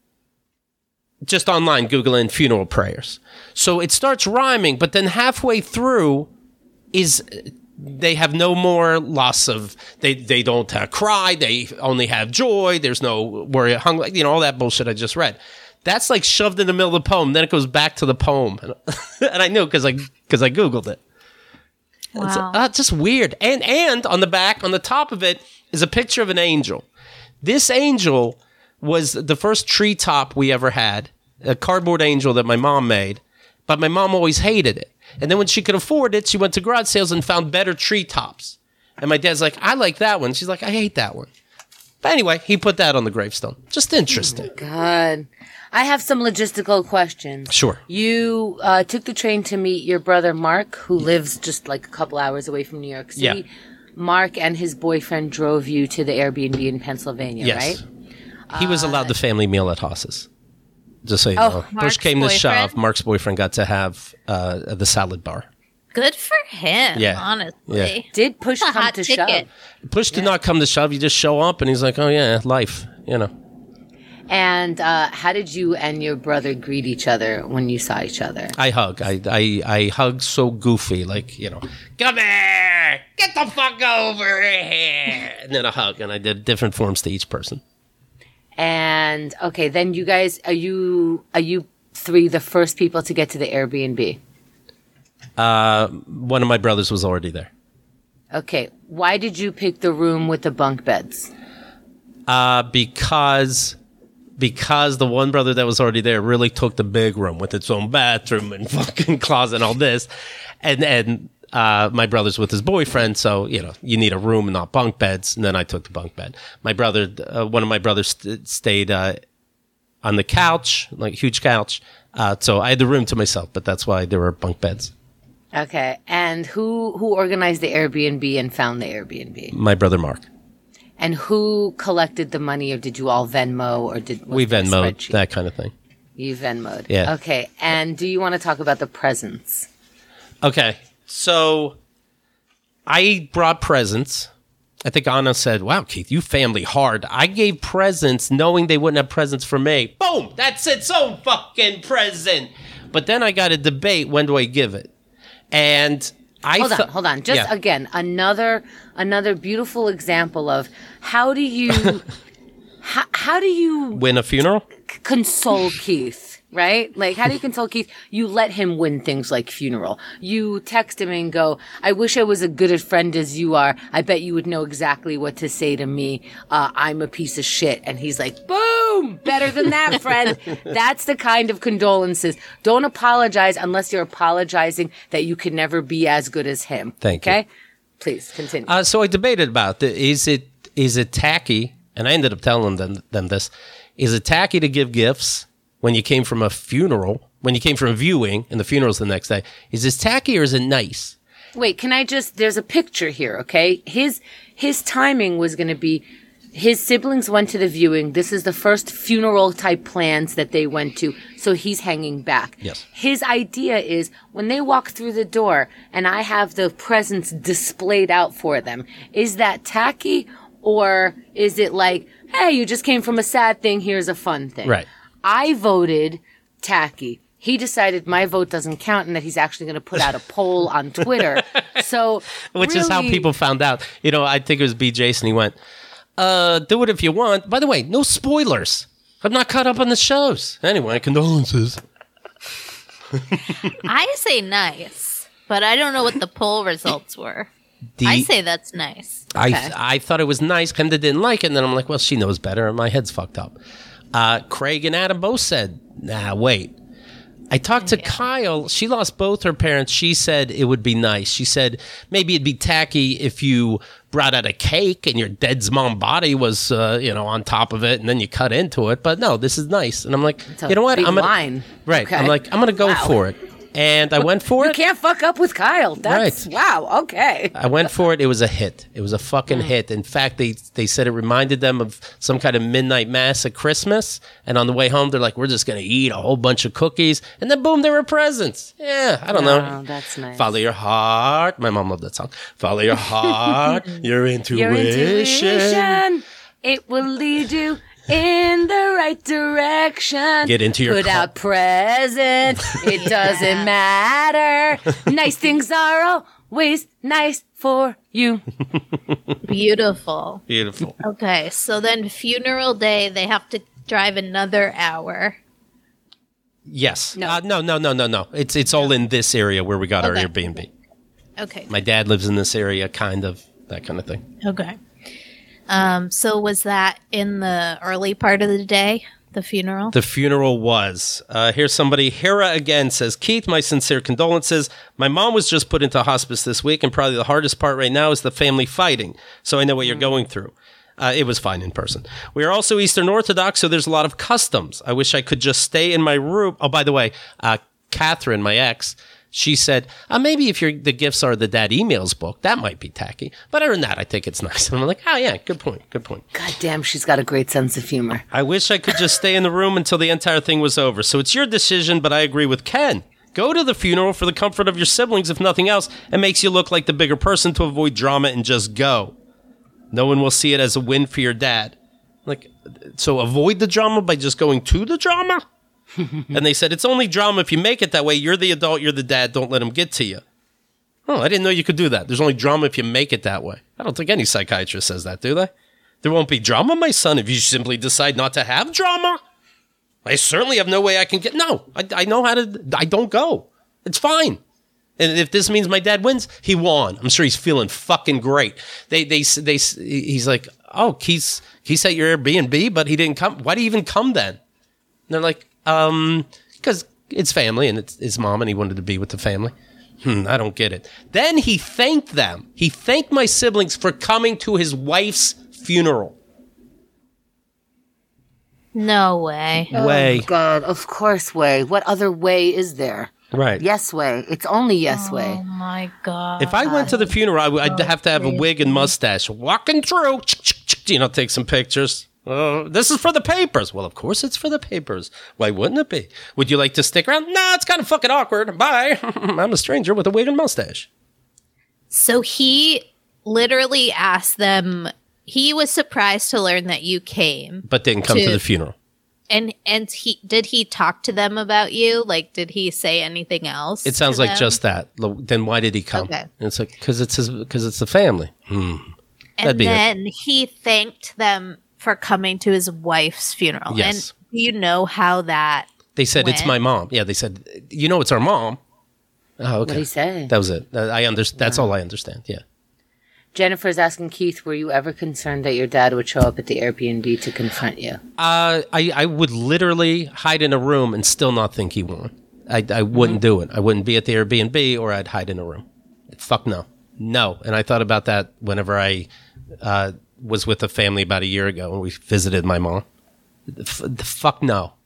just online, Googling funeral prayers. So it starts rhyming, but then halfway through is they have no more loss of, they, they don't uh, cry, they only have joy, there's no worry, hung, you know, all that bullshit I just read. That's like shoved in the middle of the poem. Then it goes back to the poem. And I knew because I, because I Googled it. It's Wow. uh, just weird. And, and on the back, on the top of it, is a picture of an angel. This angel was the first treetop we ever had, a cardboard angel that my mom made, but my mom always hated it. And then when she could afford it, she went to garage sales and found better treetops. And my dad's like, I like that one. She's like, I hate that one. But anyway, he put that on the gravestone. Just interesting. God. I have some logistical questions. Sure. You uh, took the train to meet your brother Mark, who lives just like a couple hours away from New York City. Yeah. Mark and his boyfriend drove you to the Airbnb in Pennsylvania, Yes. right? He was allowed the family meal at Haas's. Just so you Oh, know. Push Mark's came to shove. boyfriend? Mark's boyfriend got to have uh, the salad bar. Good for him, Yeah. honestly. Did push A come hot to ticket. shove? Push did not come to shove. You just show up, and he's like, oh, yeah, life, you know. And uh, how did you and your brother greet each other when you saw each other? I hug. I, I, I hug so goofy, like, you know, come here, get the fuck over here. And then a hug, and I did different forms to each person. And okay, then you guys, are you are you three the first people to get to the Airbnb? Uh, one of my brothers was already there. Okay. Why did you pick the room with the bunk beds? Uh, because because the one brother that was already there really took the big room with its own bathroom and fucking closet and all this, and and uh, my brother's with his boyfriend, so you know you need a room and not bunk beds. And then I took the bunk bed. My brother, uh, one of my brothers, st- stayed uh, on the couch, like a huge couch. Uh, so I had the room to myself, but that's why there were bunk beds. Okay. And who who organized the Airbnb and found the Airbnb? My brother Mark. And who collected the money, or did you all Venmo, or did was We there a Venmoed, spreadsheet? that kind of thing. You Venmoed. Yeah. Okay. And do you want to talk about the presents? Okay, so I brought presents. I think Anna said, wow, Keith, you family hard. I gave presents knowing they wouldn't have presents for me. Boom! That's its own fucking present. But then I got a debate, when do I give it? And I Hold on, thought- hold on. Just Yeah. again, another another beautiful example of how do you how, how do you Win a funeral? c- console Keith, right? Like, how do you console Keith? You let him win things like funeral. You text him and go, I wish I was as good a friend as you are. I bet you would know exactly what to say to me. Uh, I'm a piece of shit. And he's like, boom, better than that, friend. That's the kind of condolences. Don't apologize unless you're apologizing that you can never be as good as him. Thank you. Okay? Please continue. Uh, so I debated about it. Is it is it tacky? And I ended up telling them, them this. Is it tacky to give gifts when you came from a funeral, when you came from a viewing and the funeral's the next day? Is this tacky or is it nice? Wait, can I just, there's a picture here, okay? His, his timing was going to be, his siblings went to the viewing. This is the first funeral type plans that they went to. So he's hanging back. Yes. His idea is when they walk through the door and I have the presents displayed out for them, is that tacky or is it like, hey, you just came from a sad thing, here's a fun thing? Right. I voted tacky. He decided my vote doesn't count and that he's actually going to put out a poll on Twitter. So, Which is how really- people found out. You know, I think it was B. Jason. He went, uh, do it if you want. By the way, no spoilers. I'm not caught up on the shows. Anyway, condolences. I say nice, but I don't know what the poll results were. The, I say that's nice. I, Okay. I thought it was nice. Kinda didn't like it. And then I'm like, well, she knows better. And my head's fucked up. Uh, Craig and Adam both said, nah, wait. I talked to Kyle. She lost both her parents. She said it would be nice. She said maybe it'd be tacky if you brought out a cake and your dead's mom body was, uh, you know, on top of it, and then you cut into it. But no, this is nice. And I'm like, a you know what? big I'm gonna, line. right. Okay. I'm like, I'm gonna go Wow. for it. And I went for You it. can't fuck up with Kyle. That's, Right. wow, okay. I went for it. It was a hit. It was a fucking hit. In fact, they they said it reminded them of some kind of midnight mass at Christmas. And on the way home, they're like, we're just going to eat a whole bunch of cookies. And then, boom, there were presents. Yeah, I don't Wow, know. that's nice. Follow your heart. My mom loved that song. Follow your heart, your intuition. Your intuition, it will lead you in the right direction. Get into your Put car. out presents. It doesn't matter. Nice things are always nice for you. Beautiful. Beautiful. Okay, so then funeral day, they have to drive another hour. Yes. No. Uh, no, no, no, no, no. It's it's all in this area where we got Okay. our Airbnb. Okay. My dad lives in this area, kind of, that kind of thing. Okay. Um, so was that in the early part of the day, the funeral? The funeral was. Uh, here's somebody. Hera again says, Keith, my sincere condolences. My mom was just put into hospice this week, and probably the hardest part right now is the family fighting. So I know what you're going through. Uh, it was fine in person. We are also Eastern Orthodox, so there's a lot of customs. I wish I could just stay in my room. Oh, by the way, uh, Catherine, my ex, she said, uh, maybe if your the gifts are the dad emails book, that might be tacky. But other than that, I think it's nice. And I'm like, oh, yeah, good point, good point. God damn, she's got a great sense of humor. I wish I could just stay in the room until the entire thing was over. So it's your decision, but I agree with Ken. Go to the funeral for the comfort of your siblings, if nothing else. It makes you look like the bigger person to avoid drama and just go. No one will see it as a win for your dad. Like, so avoid the drama by just going to the drama? And they said, it's only drama if you make it that way. You're the adult, you're the dad. Don't let him get to you. Oh, I didn't know you could do that. There's only drama if you make it that way. I don't think any psychiatrist says that, do they? There won't be drama, my son, if you simply decide not to have drama. I certainly have no way I can get... No, I, I know how to... I don't go. It's fine. And if this means my dad wins, he won. I'm sure he's feeling fucking great. They, they, they, he's like, oh, Keith's, Keith's at your Airbnb, but he didn't come. Why did he even come then? And they're like, um, because it's family and it's his mom and he wanted to be with the family. Hmm, I don't get it. Then he thanked them. He thanked my siblings for coming to his wife's funeral. No way. Way. Oh, God, of course way. What other way is there? Right. Yes way. It's only yes Oh way. my God. If I went to the funeral, I would, I'd have to have a wig and mustache. Walking through, you know, take some pictures. Uh, this is for the papers. Well, of course it's for the papers. Why wouldn't it be? Would you like to stick around? No, it's kind of fucking awkward. Bye. I'm a stranger with a wig and mustache. So he literally asked them, he was surprised to learn that you came. But didn't come to, To- the funeral. And and he did he talk to them about you? Like, did he say anything else? It sounds to like them? just that. Lo- Then why did he come? Okay. And it's like, because it's his, because it's the family. Hmm. That'd And be it. then he thanked them for coming to his wife's funeral. Yes. And do you know how that? They said, it's When? my mom. Yeah, they said, you know, it's our mom. Oh, okay. What did he say? That was it. Uh, I understand. That's all I understand. Yeah. Jennifer's asking Keith, were you ever concerned that your dad would show up at the Airbnb to confront you? Uh, I, I would literally hide in a room and still not think he won. I, I wouldn't do it. I wouldn't be at the Airbnb or I'd hide in a room. Fuck no. No. And I thought about that whenever I uh, was with a family about a year ago when we visited my mom. The, f- the fuck no.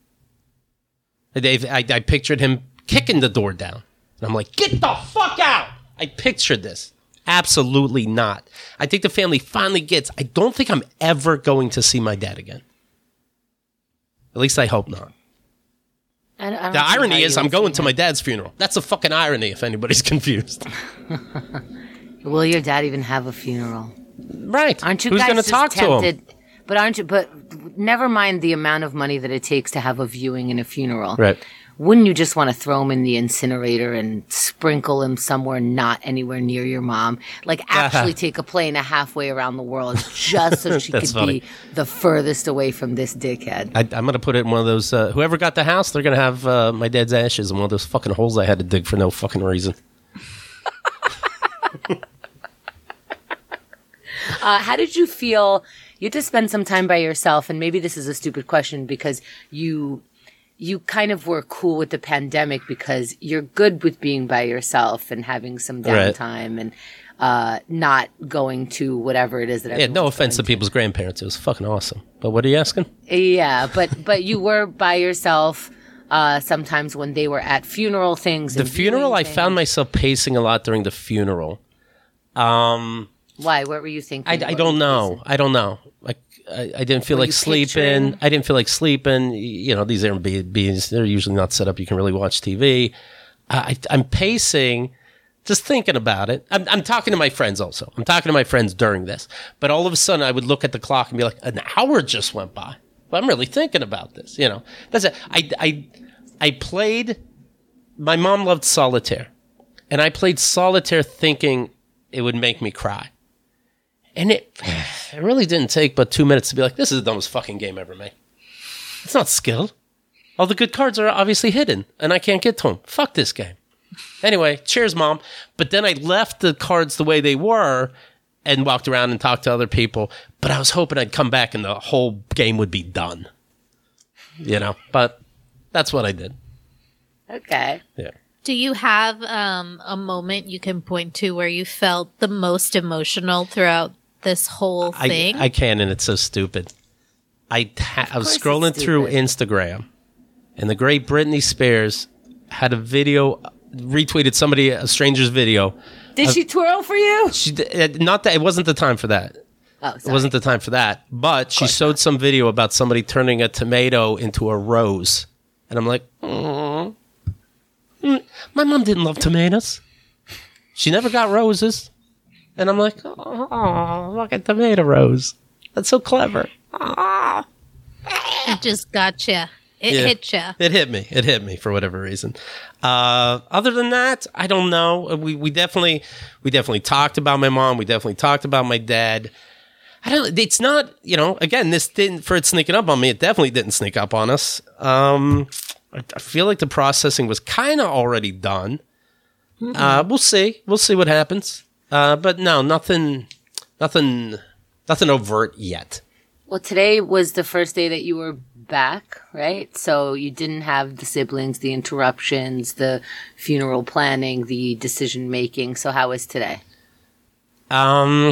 Dave, I, I pictured him kicking the door down. And I'm like, get the fuck out! I pictured this. Absolutely not. I think the family finally gets, I don't think I'm ever going to see my dad again. At least I hope not. I don't, I don't The see how irony you is would I'm going see to my him. dad's funeral. That's a fucking irony if anybody's confused. Will your dad even have a funeral? Right. Aren't you Who's guys going to just talk to him? tempted? But aren't you? But never mind the amount of money that it takes to have a viewing in a funeral. Right. Wouldn't you just want to throw him in the incinerator and sprinkle him somewhere not anywhere near your mom? Like actually take a plane a halfway around the world just so she could That's funny. be the furthest away from this dickhead. I, I'm going to put it in one of those, uh, whoever got the house, they're going to have uh, my dad's ashes in one of those fucking holes I had to dig for no fucking reason. Uh, how did you feel? You had to spend some time by yourself, and maybe this is a stupid question because you you kind of were cool with the pandemic because you're good with being by yourself and having some Right. downtime and uh, not going to whatever it is that. Yeah, no everyone's offense to going people's grandparents. It was fucking awesome. But what are you asking? Yeah, but but you were by yourself uh, sometimes when they were at funeral things. The and funeral, viewing I found things. myself pacing a lot during the funeral. Um, Why? What were you thinking? I, What I were don't you know. thinking? I don't know. Like I, I didn't feel Were like you sleeping. picturing- I didn't feel like sleeping. You know, these Airbnbs, they're usually not set up. You can really watch T V. I, I'm pacing, just thinking about it. I'm, I'm talking to my friends also. I'm talking to my friends during this. But all of a sudden, I would look at the clock and be like, an hour just went by. But I'm really thinking about this. You know, that's it. I, I, I played. My mom loved solitaire, and I played solitaire thinking it would make me cry. And it, it really didn't take but two minutes to be like, this is the dumbest fucking game ever made. It's not skill. All the good cards are obviously hidden, and I can't get to them. Fuck this game. Anyway, cheers, Mom. But then I left the cards the way they were and walked around and talked to other people. But I was hoping I'd come back and the whole game would be done. You know, but that's what I did. Okay. Yeah. Do you have um, a moment you can point to where you felt the most emotional throughout this whole I, thing? I can, and it's so stupid. I, ha- I was course it's scrolling through stupid. Instagram, and the great Britney Spears had a video, retweeted somebody, a stranger's video. Did she twirl for you? She did- not that it wasn't the time for that. Oh, It sorry. wasn't the time for that. But she showed some video about somebody turning a tomato into a rose, and I'm like, "Aw. Mm, my mom didn't love tomatoes. She never got roses, and I'm like, oh, look at tomato rose. That's so clever. Aw." It just gotcha. It Yeah. hit ya. It hit me. It hit me for whatever reason. Uh, other than that, I don't know. We we definitely we definitely talked about my mom. We definitely talked about my dad. I don't. It's not. You know. Again, this didn't for it sneaking up on me. It definitely didn't sneak up on us. Um, I, I feel like the processing was kind of already done. Mm-hmm. Uh, we'll see. We'll see what happens. Uh, but no, nothing, nothing, nothing overt yet. Well, today was the first day that you were back, right? So you didn't have the siblings, the interruptions, the funeral planning, the decision making. So how was today? Um,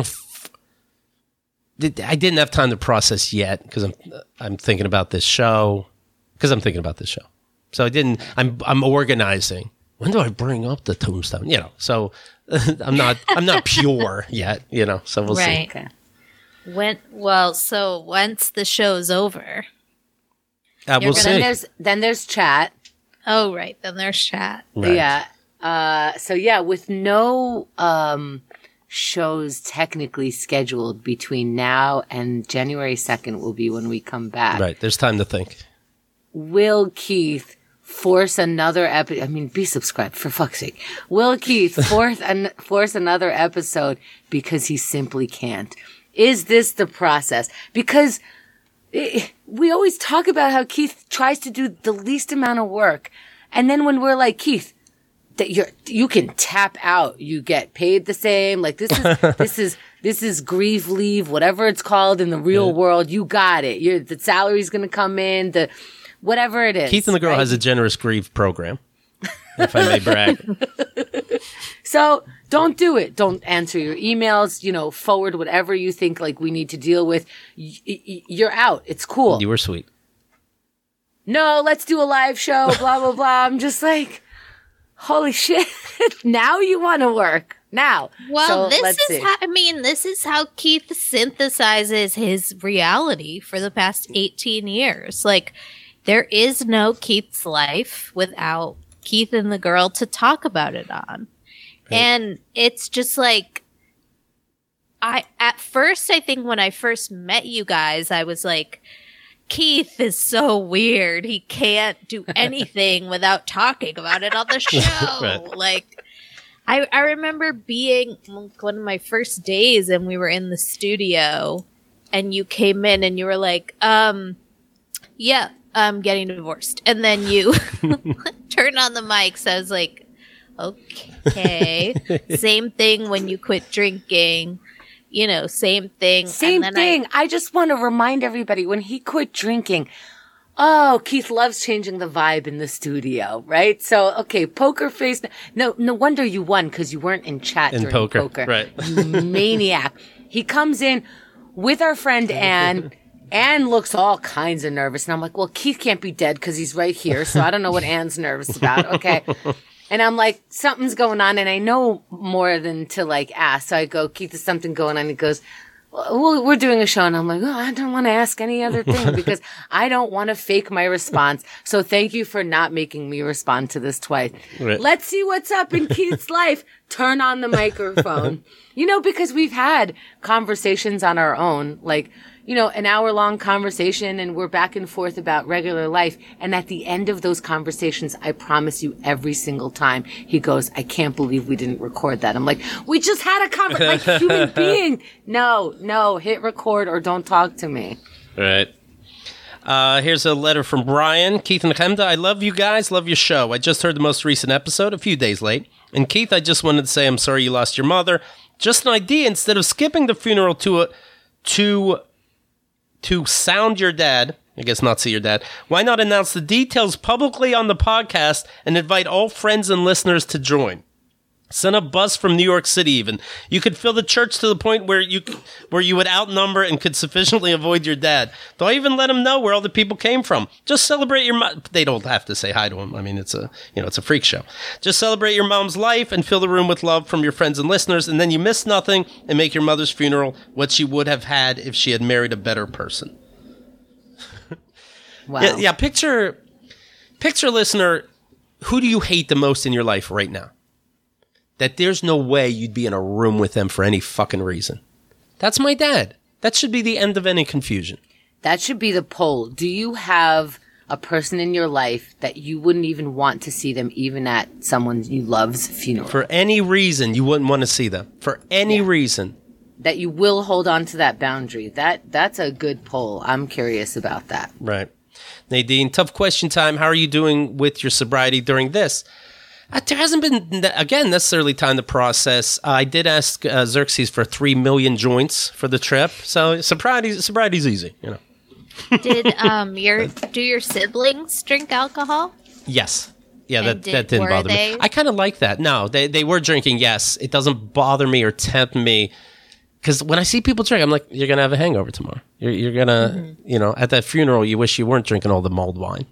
I didn't have time to process yet because I'm I'm thinking about this show. Because I'm thinking about this show, so I didn't. I'm I'm organizing. When do I bring up the tombstone? You know, so I'm not I'm not pure yet. You know, so we'll right. see. Okay. When well, so once the show's over, Uh, we'll gonna- see. Then there's then there's chat. oh right, then there's chat. Right. Yeah. Uh, so yeah, with no um, shows technically scheduled between now and January second will be when we come back. Right. There's time to think. Will Keith force another episode? I mean, be subscribed for fuck's sake. Will Keith force an- force another episode because he simply can't? Is this the process? Because it, we always talk about how Keith tries to do the least amount of work, and then when we're like, Keith, that you're you can tap out, you get paid the same. Like this is this is this is grief leave, whatever it's called in the real Yeah. world. You got it. You're, the salary's gonna come in. The whatever it is. Keith and the Girl right? has a generous grief program, if I may brag. So don't do it. Don't answer your emails. You know, forward whatever you think like we need to deal with. Y- y- you're out. It's cool. You were sweet. No, let's do a live show. Blah blah blah. I'm just like, holy shit! Now you want to work now. Well, So, this let's is see. how, I mean, this is how Keith synthesizes his reality for the past eighteen years. Like, there is no Keith's life without Keith and the Girl to talk about it on. And it's just like, I, at first, I think when I first met you guys, I was like, Keith is so weird. He can't do anything without talking about it on the show. Right. Like, I, I remember being like, one of my first days and we were in the studio and you came in and you were like, um, yeah, I'm getting divorced. And then you turned on the mic. So I was like, okay. Same thing when you quit drinking. You know, same thing. Same and then thing. I, just want to remind everybody when he quit drinking. Oh, Keith loves changing the vibe in the studio, right? So, okay, poker face. No, no wonder you won because you weren't in chat In during poker, poker. right. You maniac. He comes in with our friend Anne. Anne looks all kinds of nervous. And I'm like, well, Keith can't be dead because he's right here. So I don't know what Anne's nervous about. Okay. And I'm like, something's going on. And I know more than to like ask. So I go, Keith, is something going on? He goes, well, we're doing a show. And I'm like, oh, I don't want to ask any other thing because I don't want to fake my response. So thank you for not making me respond to this twice. Right. Let's see what's up in Keith's life. Turn on the microphone. You know, because we've had conversations on our own, like, you know, an hour long conversation and we're back and forth about regular life. And at the end of those conversations, I promise you every single time he goes, I can't believe we didn't record that. I'm like, we just had a conversation like human being. No, no, hit record or don't talk to me. Right. Uh, here's a letter from Brian. Keith and Chemda, I love you guys, love your show. I just heard the most recent episode, a few days late. And Keith, I just wanted to say I'm sorry you lost your mother. Just an idea, instead of skipping the funeral to a, to, to sound your dad, I guess not see your dad, why not announce the details publicly on the podcast and invite all friends and listeners to join? Send a bus from New York City even. You could fill the church to the point where you where you would outnumber and could sufficiently avoid your dad. Don't even let him know where all the people came from. Just celebrate your mom. They don't have to say hi to him. I mean, it's a you know it's a freak show. Just celebrate your mom's life and fill the room with love from your friends and listeners, and then you miss nothing and make your mother's funeral what she would have had if she had married a better person. Wow. Yeah, yeah. Picture, picture, listener, who do you hate the most in your life right now? That there's no way you'd be in a room with them for any fucking reason. That's my dad. That should be the end of any confusion. That should be the poll. Do you have a person in your life that you wouldn't even want to see them even at someone you love's funeral? For any reason, you wouldn't want to see them. For any Yeah. reason. That you will hold on to that boundary. That That's a good poll. I'm curious about that. Right. Nadine, tough question time. How are you doing with your sobriety during this? Uh, there hasn't been, again, necessarily time to process. Uh, I did ask uh, Xerxes for three million joints for the trip, so sobriety, sobriety's easy, you know. Did um your do your siblings drink alcohol? Yes. Yeah, And that, did- that didn't were bother they- me. I kind of like that. No, they, they were drinking, yes. It doesn't bother me or tempt me. Because when I see people drink, I'm like, you're going to have a hangover tomorrow. You're, you're going to, mm-hmm. you know, at that funeral, you wish you weren't drinking all the mulled wine.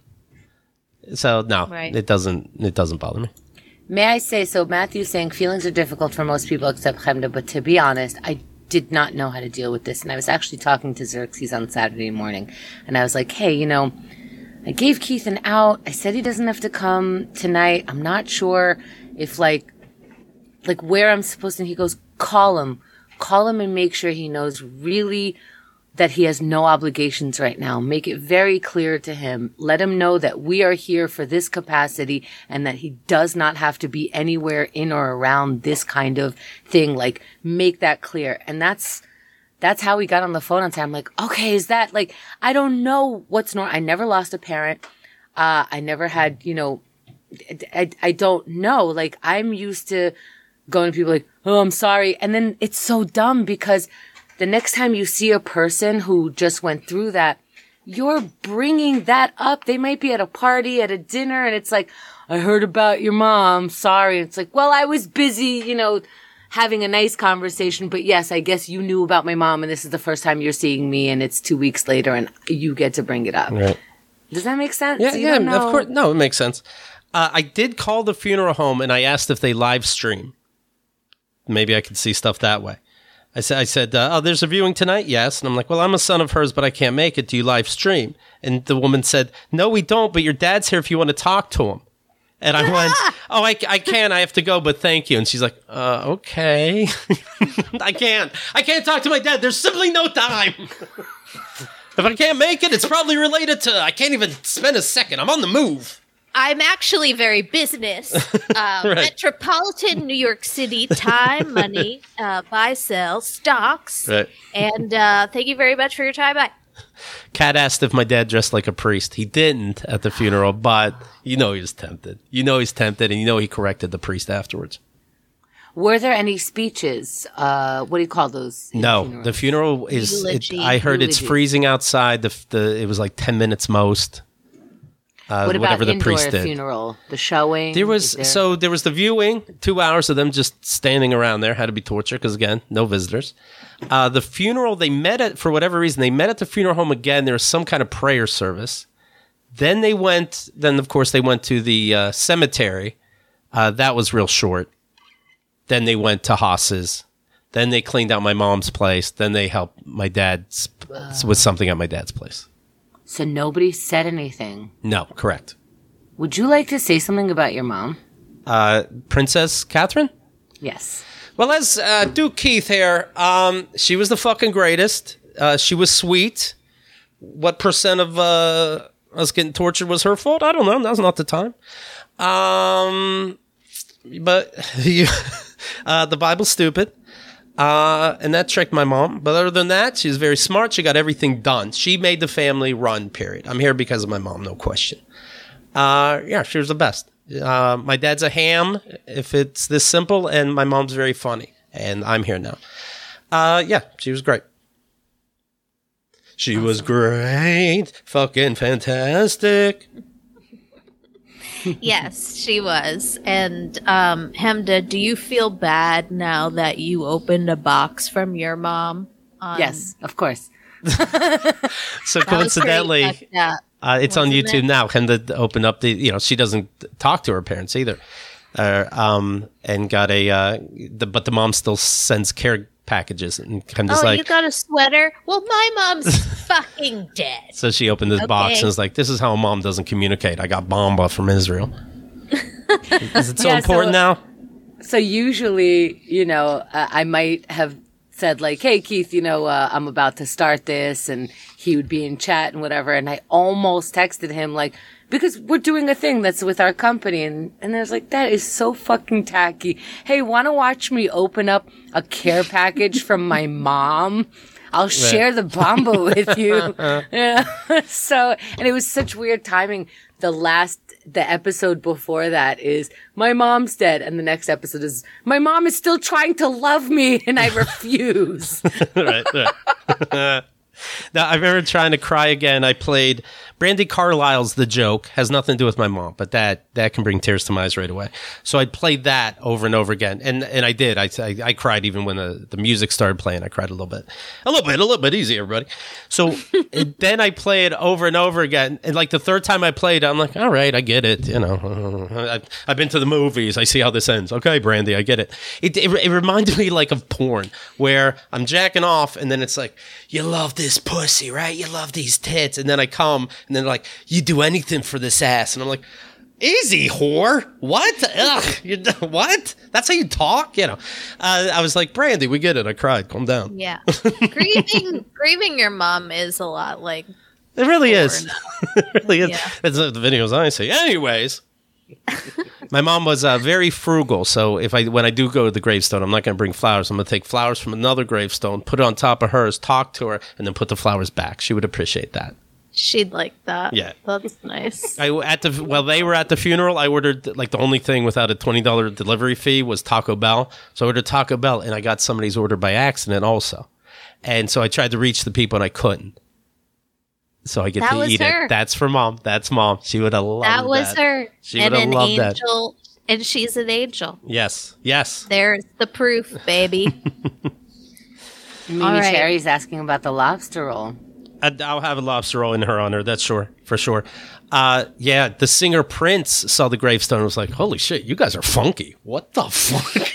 So, no, Right. it doesn't it doesn't bother me. May I say, so Matthew's saying feelings are difficult for most people except Chemda, but to be honest, I did not know how to deal with this. And I was actually talking to Xerxes on Saturday morning. And I was like, hey, you know, I gave Keith an out. I said he doesn't have to come tonight. I'm not sure if, like, like where I'm supposed to. And he goes, call him. Call him and make sure he knows really that he has no obligations right now. Make it very clear to him. Let him know that we are here for this capacity and that he does not have to be anywhere in or around this kind of thing. Like, make that clear. And that's, that's how we got on the phone on time. I'm like, okay, is that like, I don't know what's normal. I never lost a parent. Uh, I never had, you know, I, I don't know. Like, I'm used to going to people like, oh, I'm sorry. And then it's so dumb because the next time you see a person who just went through that, you're bringing that up. They might be at a party, at a dinner, and it's like, I heard about your mom. Sorry. It's like, well, I was busy, you know, having a nice conversation. But yes, I guess you knew about my mom, and this is the first time you're seeing me, and it's two weeks later, and you get to bring it up. Right. Does that make sense? Yeah, You yeah, don't know- of course. No, it makes sense. Uh, I did call the funeral home, and I asked if they live stream. Maybe I could see stuff that way. I said, I said, uh, oh, there's a viewing tonight? Yes. And I'm like, well, I'm a son of hers, but I can't make it. Do you live stream? And the woman said, no, we don't, but your dad's here if you want to talk to him. And I went, oh, I, I can. I have to go, but thank you. And she's like, uh, okay. I can't. I can't talk to my dad. There's simply no time. If I can't make it, it's probably related to, I can't even spend a second. I'm on the move. I'm actually very business. Uh, Right. Metropolitan New York City, time, money, uh, buy, sell, stocks. Right. And uh, thank you very much for your time. Bye. Kat asked if my dad dressed like a priest. He didn't at the funeral, but you know he was tempted. You know he's tempted, and you know he corrected the priest afterwards. Were there any speeches? Uh, what do you call those? in No, funerals? the funeral is. It, Eulogy. I heard it's Eulogy. freezing outside. The the it was like ten minutes most. Uh, What about whatever the indoor priest did. funeral? The showing? There was Is there- so there was the viewing, two hours of them just standing around there. Had to be torture because again, no visitors. Uh, the funeral they met at for whatever reason they met at the funeral home again. There was some kind of prayer service. Then they went. Then of course they went to the uh, cemetery. Uh, that was real short. Then they went to Haas's. Then they cleaned out my mom's place. Then they helped my dad's with something at my dad's place. So nobody said anything. No, correct. Would you like to say something about your mom? Uh, Princess Catherine. Yes. Well, as uh, Duke Keith here, um, she was the fucking greatest. Uh, she was sweet. What percent of uh, us getting tortured was her fault? I don't know. Now's not the time. Um, but uh, the Bible's stupid. Uh, and that tricked my mom. But other than that, she was very smart. She got everything done. She made the family run, period. I'm here because of my mom, no question. Uh, yeah, she was the best. Uh, my dad's a ham, if it's this simple, and my mom's very funny. And I'm here now. Uh, yeah, she was great. She was great. Fucking fantastic. Yes, she was. And um, Hemda, do you feel bad now that you opened a box from your mom? On- Yes, of course. So That was pretty coincidentally, fucked up. uh, it's on Wasn't YouTube it? now. Hemda opened up the, you know, she doesn't talk to her parents either. Uh, um, and got a, uh, the, but the mom still sends care packages. And I'm just Oh, like, you got a sweater? Well, my mom's fucking dead. so she opened this box Okay. and was like, this is how a mom doesn't communicate. I got Bomba from Israel. Is it so Yeah, important so- now? So usually, you know, uh, I might have said like, hey, Keith, you know, uh, I'm about to start this, and he would be in chat and whatever. And I almost texted him like, because we're doing a thing that's with our company. And, and I was like, that is so fucking tacky. Hey, want to watch me open up a care package from my mom? I'll share the bomba with you. Yeah. So, and it was such weird timing the last, the episode before that is, my mom's dead. And the next episode is, my mom is still trying to love me and I refuse. right, right. Now, I remember trying to cry again. I played Brandi Carlile's The Joke. Has nothing to do with my mom, but that that can bring tears to my eyes right away. So I played that over and over again, and and I did. I I, I cried even when the, the music started playing. I cried a little bit, a little bit, a little bit. Easy, everybody. So it, then I play it over and over again, and like the third time I played, I'm like, all right, I get it. You know, I, I've been to the movies. I see how this ends. Okay, Brandi, I get it. It it, it reminded me like of porn, where I'm jacking off, and then it's like, you love this pussy, right? You love these tits, and then I come, and then like, you do anything for this ass, and I'm like, easy, whore. What? Ugh. You what? That's how you talk? You know. Uh, I was like, Brandi, we get it. I cried. Calm down. Yeah, grieving, grieving your mom is a lot like. It really porn. is. It really is. Yeah. It's the videos I see. Anyways. My mom was uh, very frugal, so if I when I do go to the gravestone, I'm not going to bring flowers. I'm going to take flowers from another gravestone, put it on top of hers, talk to her, and then put the flowers back. She would appreciate that. She'd like that. Yeah, that's nice. I at the while they were at the funeral, I ordered like the only thing without a twenty dollar delivery fee was Taco Bell. So I ordered Taco Bell, and I got somebody's order by accident also, and so I tried to reach the people, and I couldn't. So I get that to was eat her. it. That's for mom. That's mom. She would have loved that. That was that. her. She and would have an loved angel, that. And she's an angel. Yes. Yes. There's the proof, baby. Mimi All right. Cherry's asking about the lobster roll. I, I'll have a lobster roll in her honor. That's sure. For sure. Uh, yeah. The singer Prince saw the gravestone and was like, holy shit, you guys are funky. What the fuck?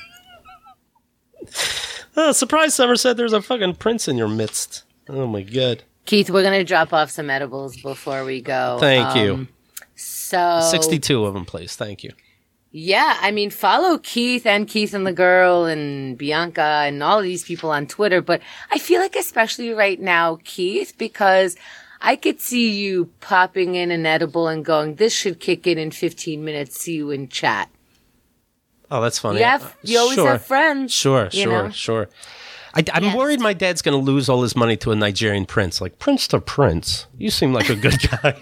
uh, surprise, Summer said there's a fucking Prince in your midst. Oh my God. Keith, we're going to drop off some edibles before we go. Thank um, you. So sixty-two of them, please. Thank you. Yeah, I mean, follow Keith and Keith and the Girl and Bianca and all of these people on Twitter. But I feel like especially right now, Keith, because I could see you popping in an edible and going, this should kick in in fifteen minutes. See you in chat. Oh, that's funny. You, have, you always sure. have friends. Sure, you sure, know? sure. I, I'm Yes. worried my dad's going to lose all his money to a Nigerian prince. Like, Prince to Prince. You seem like a good guy.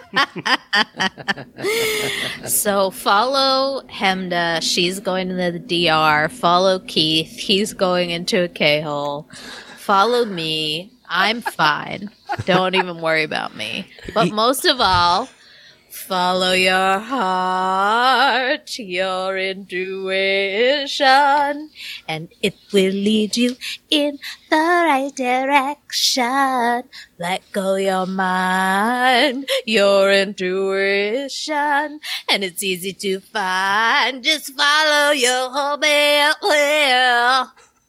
So follow Hemda. She's going to the D R. Follow Keith. He's going into a K-hole. Follow me. I'm fine. Don't even worry about me. But most of all, follow your heart, your intuition, and it will lead you in the right direction. Let go your mind, your intuition, and it's easy to find. Just follow your whole will.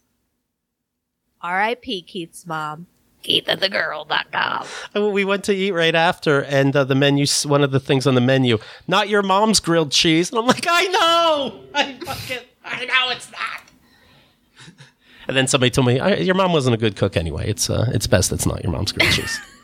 R I P Keith's mom. Keith at the girl dot com. We went to eat right after, and uh, the menu, one of the things on the menu, not your mom's grilled cheese. And I'm like, I know! I fucking, I know it's not. And then somebody told me, I, your mom wasn't a good cook anyway. It's uh, it's best it's not your mom's grilled cheese.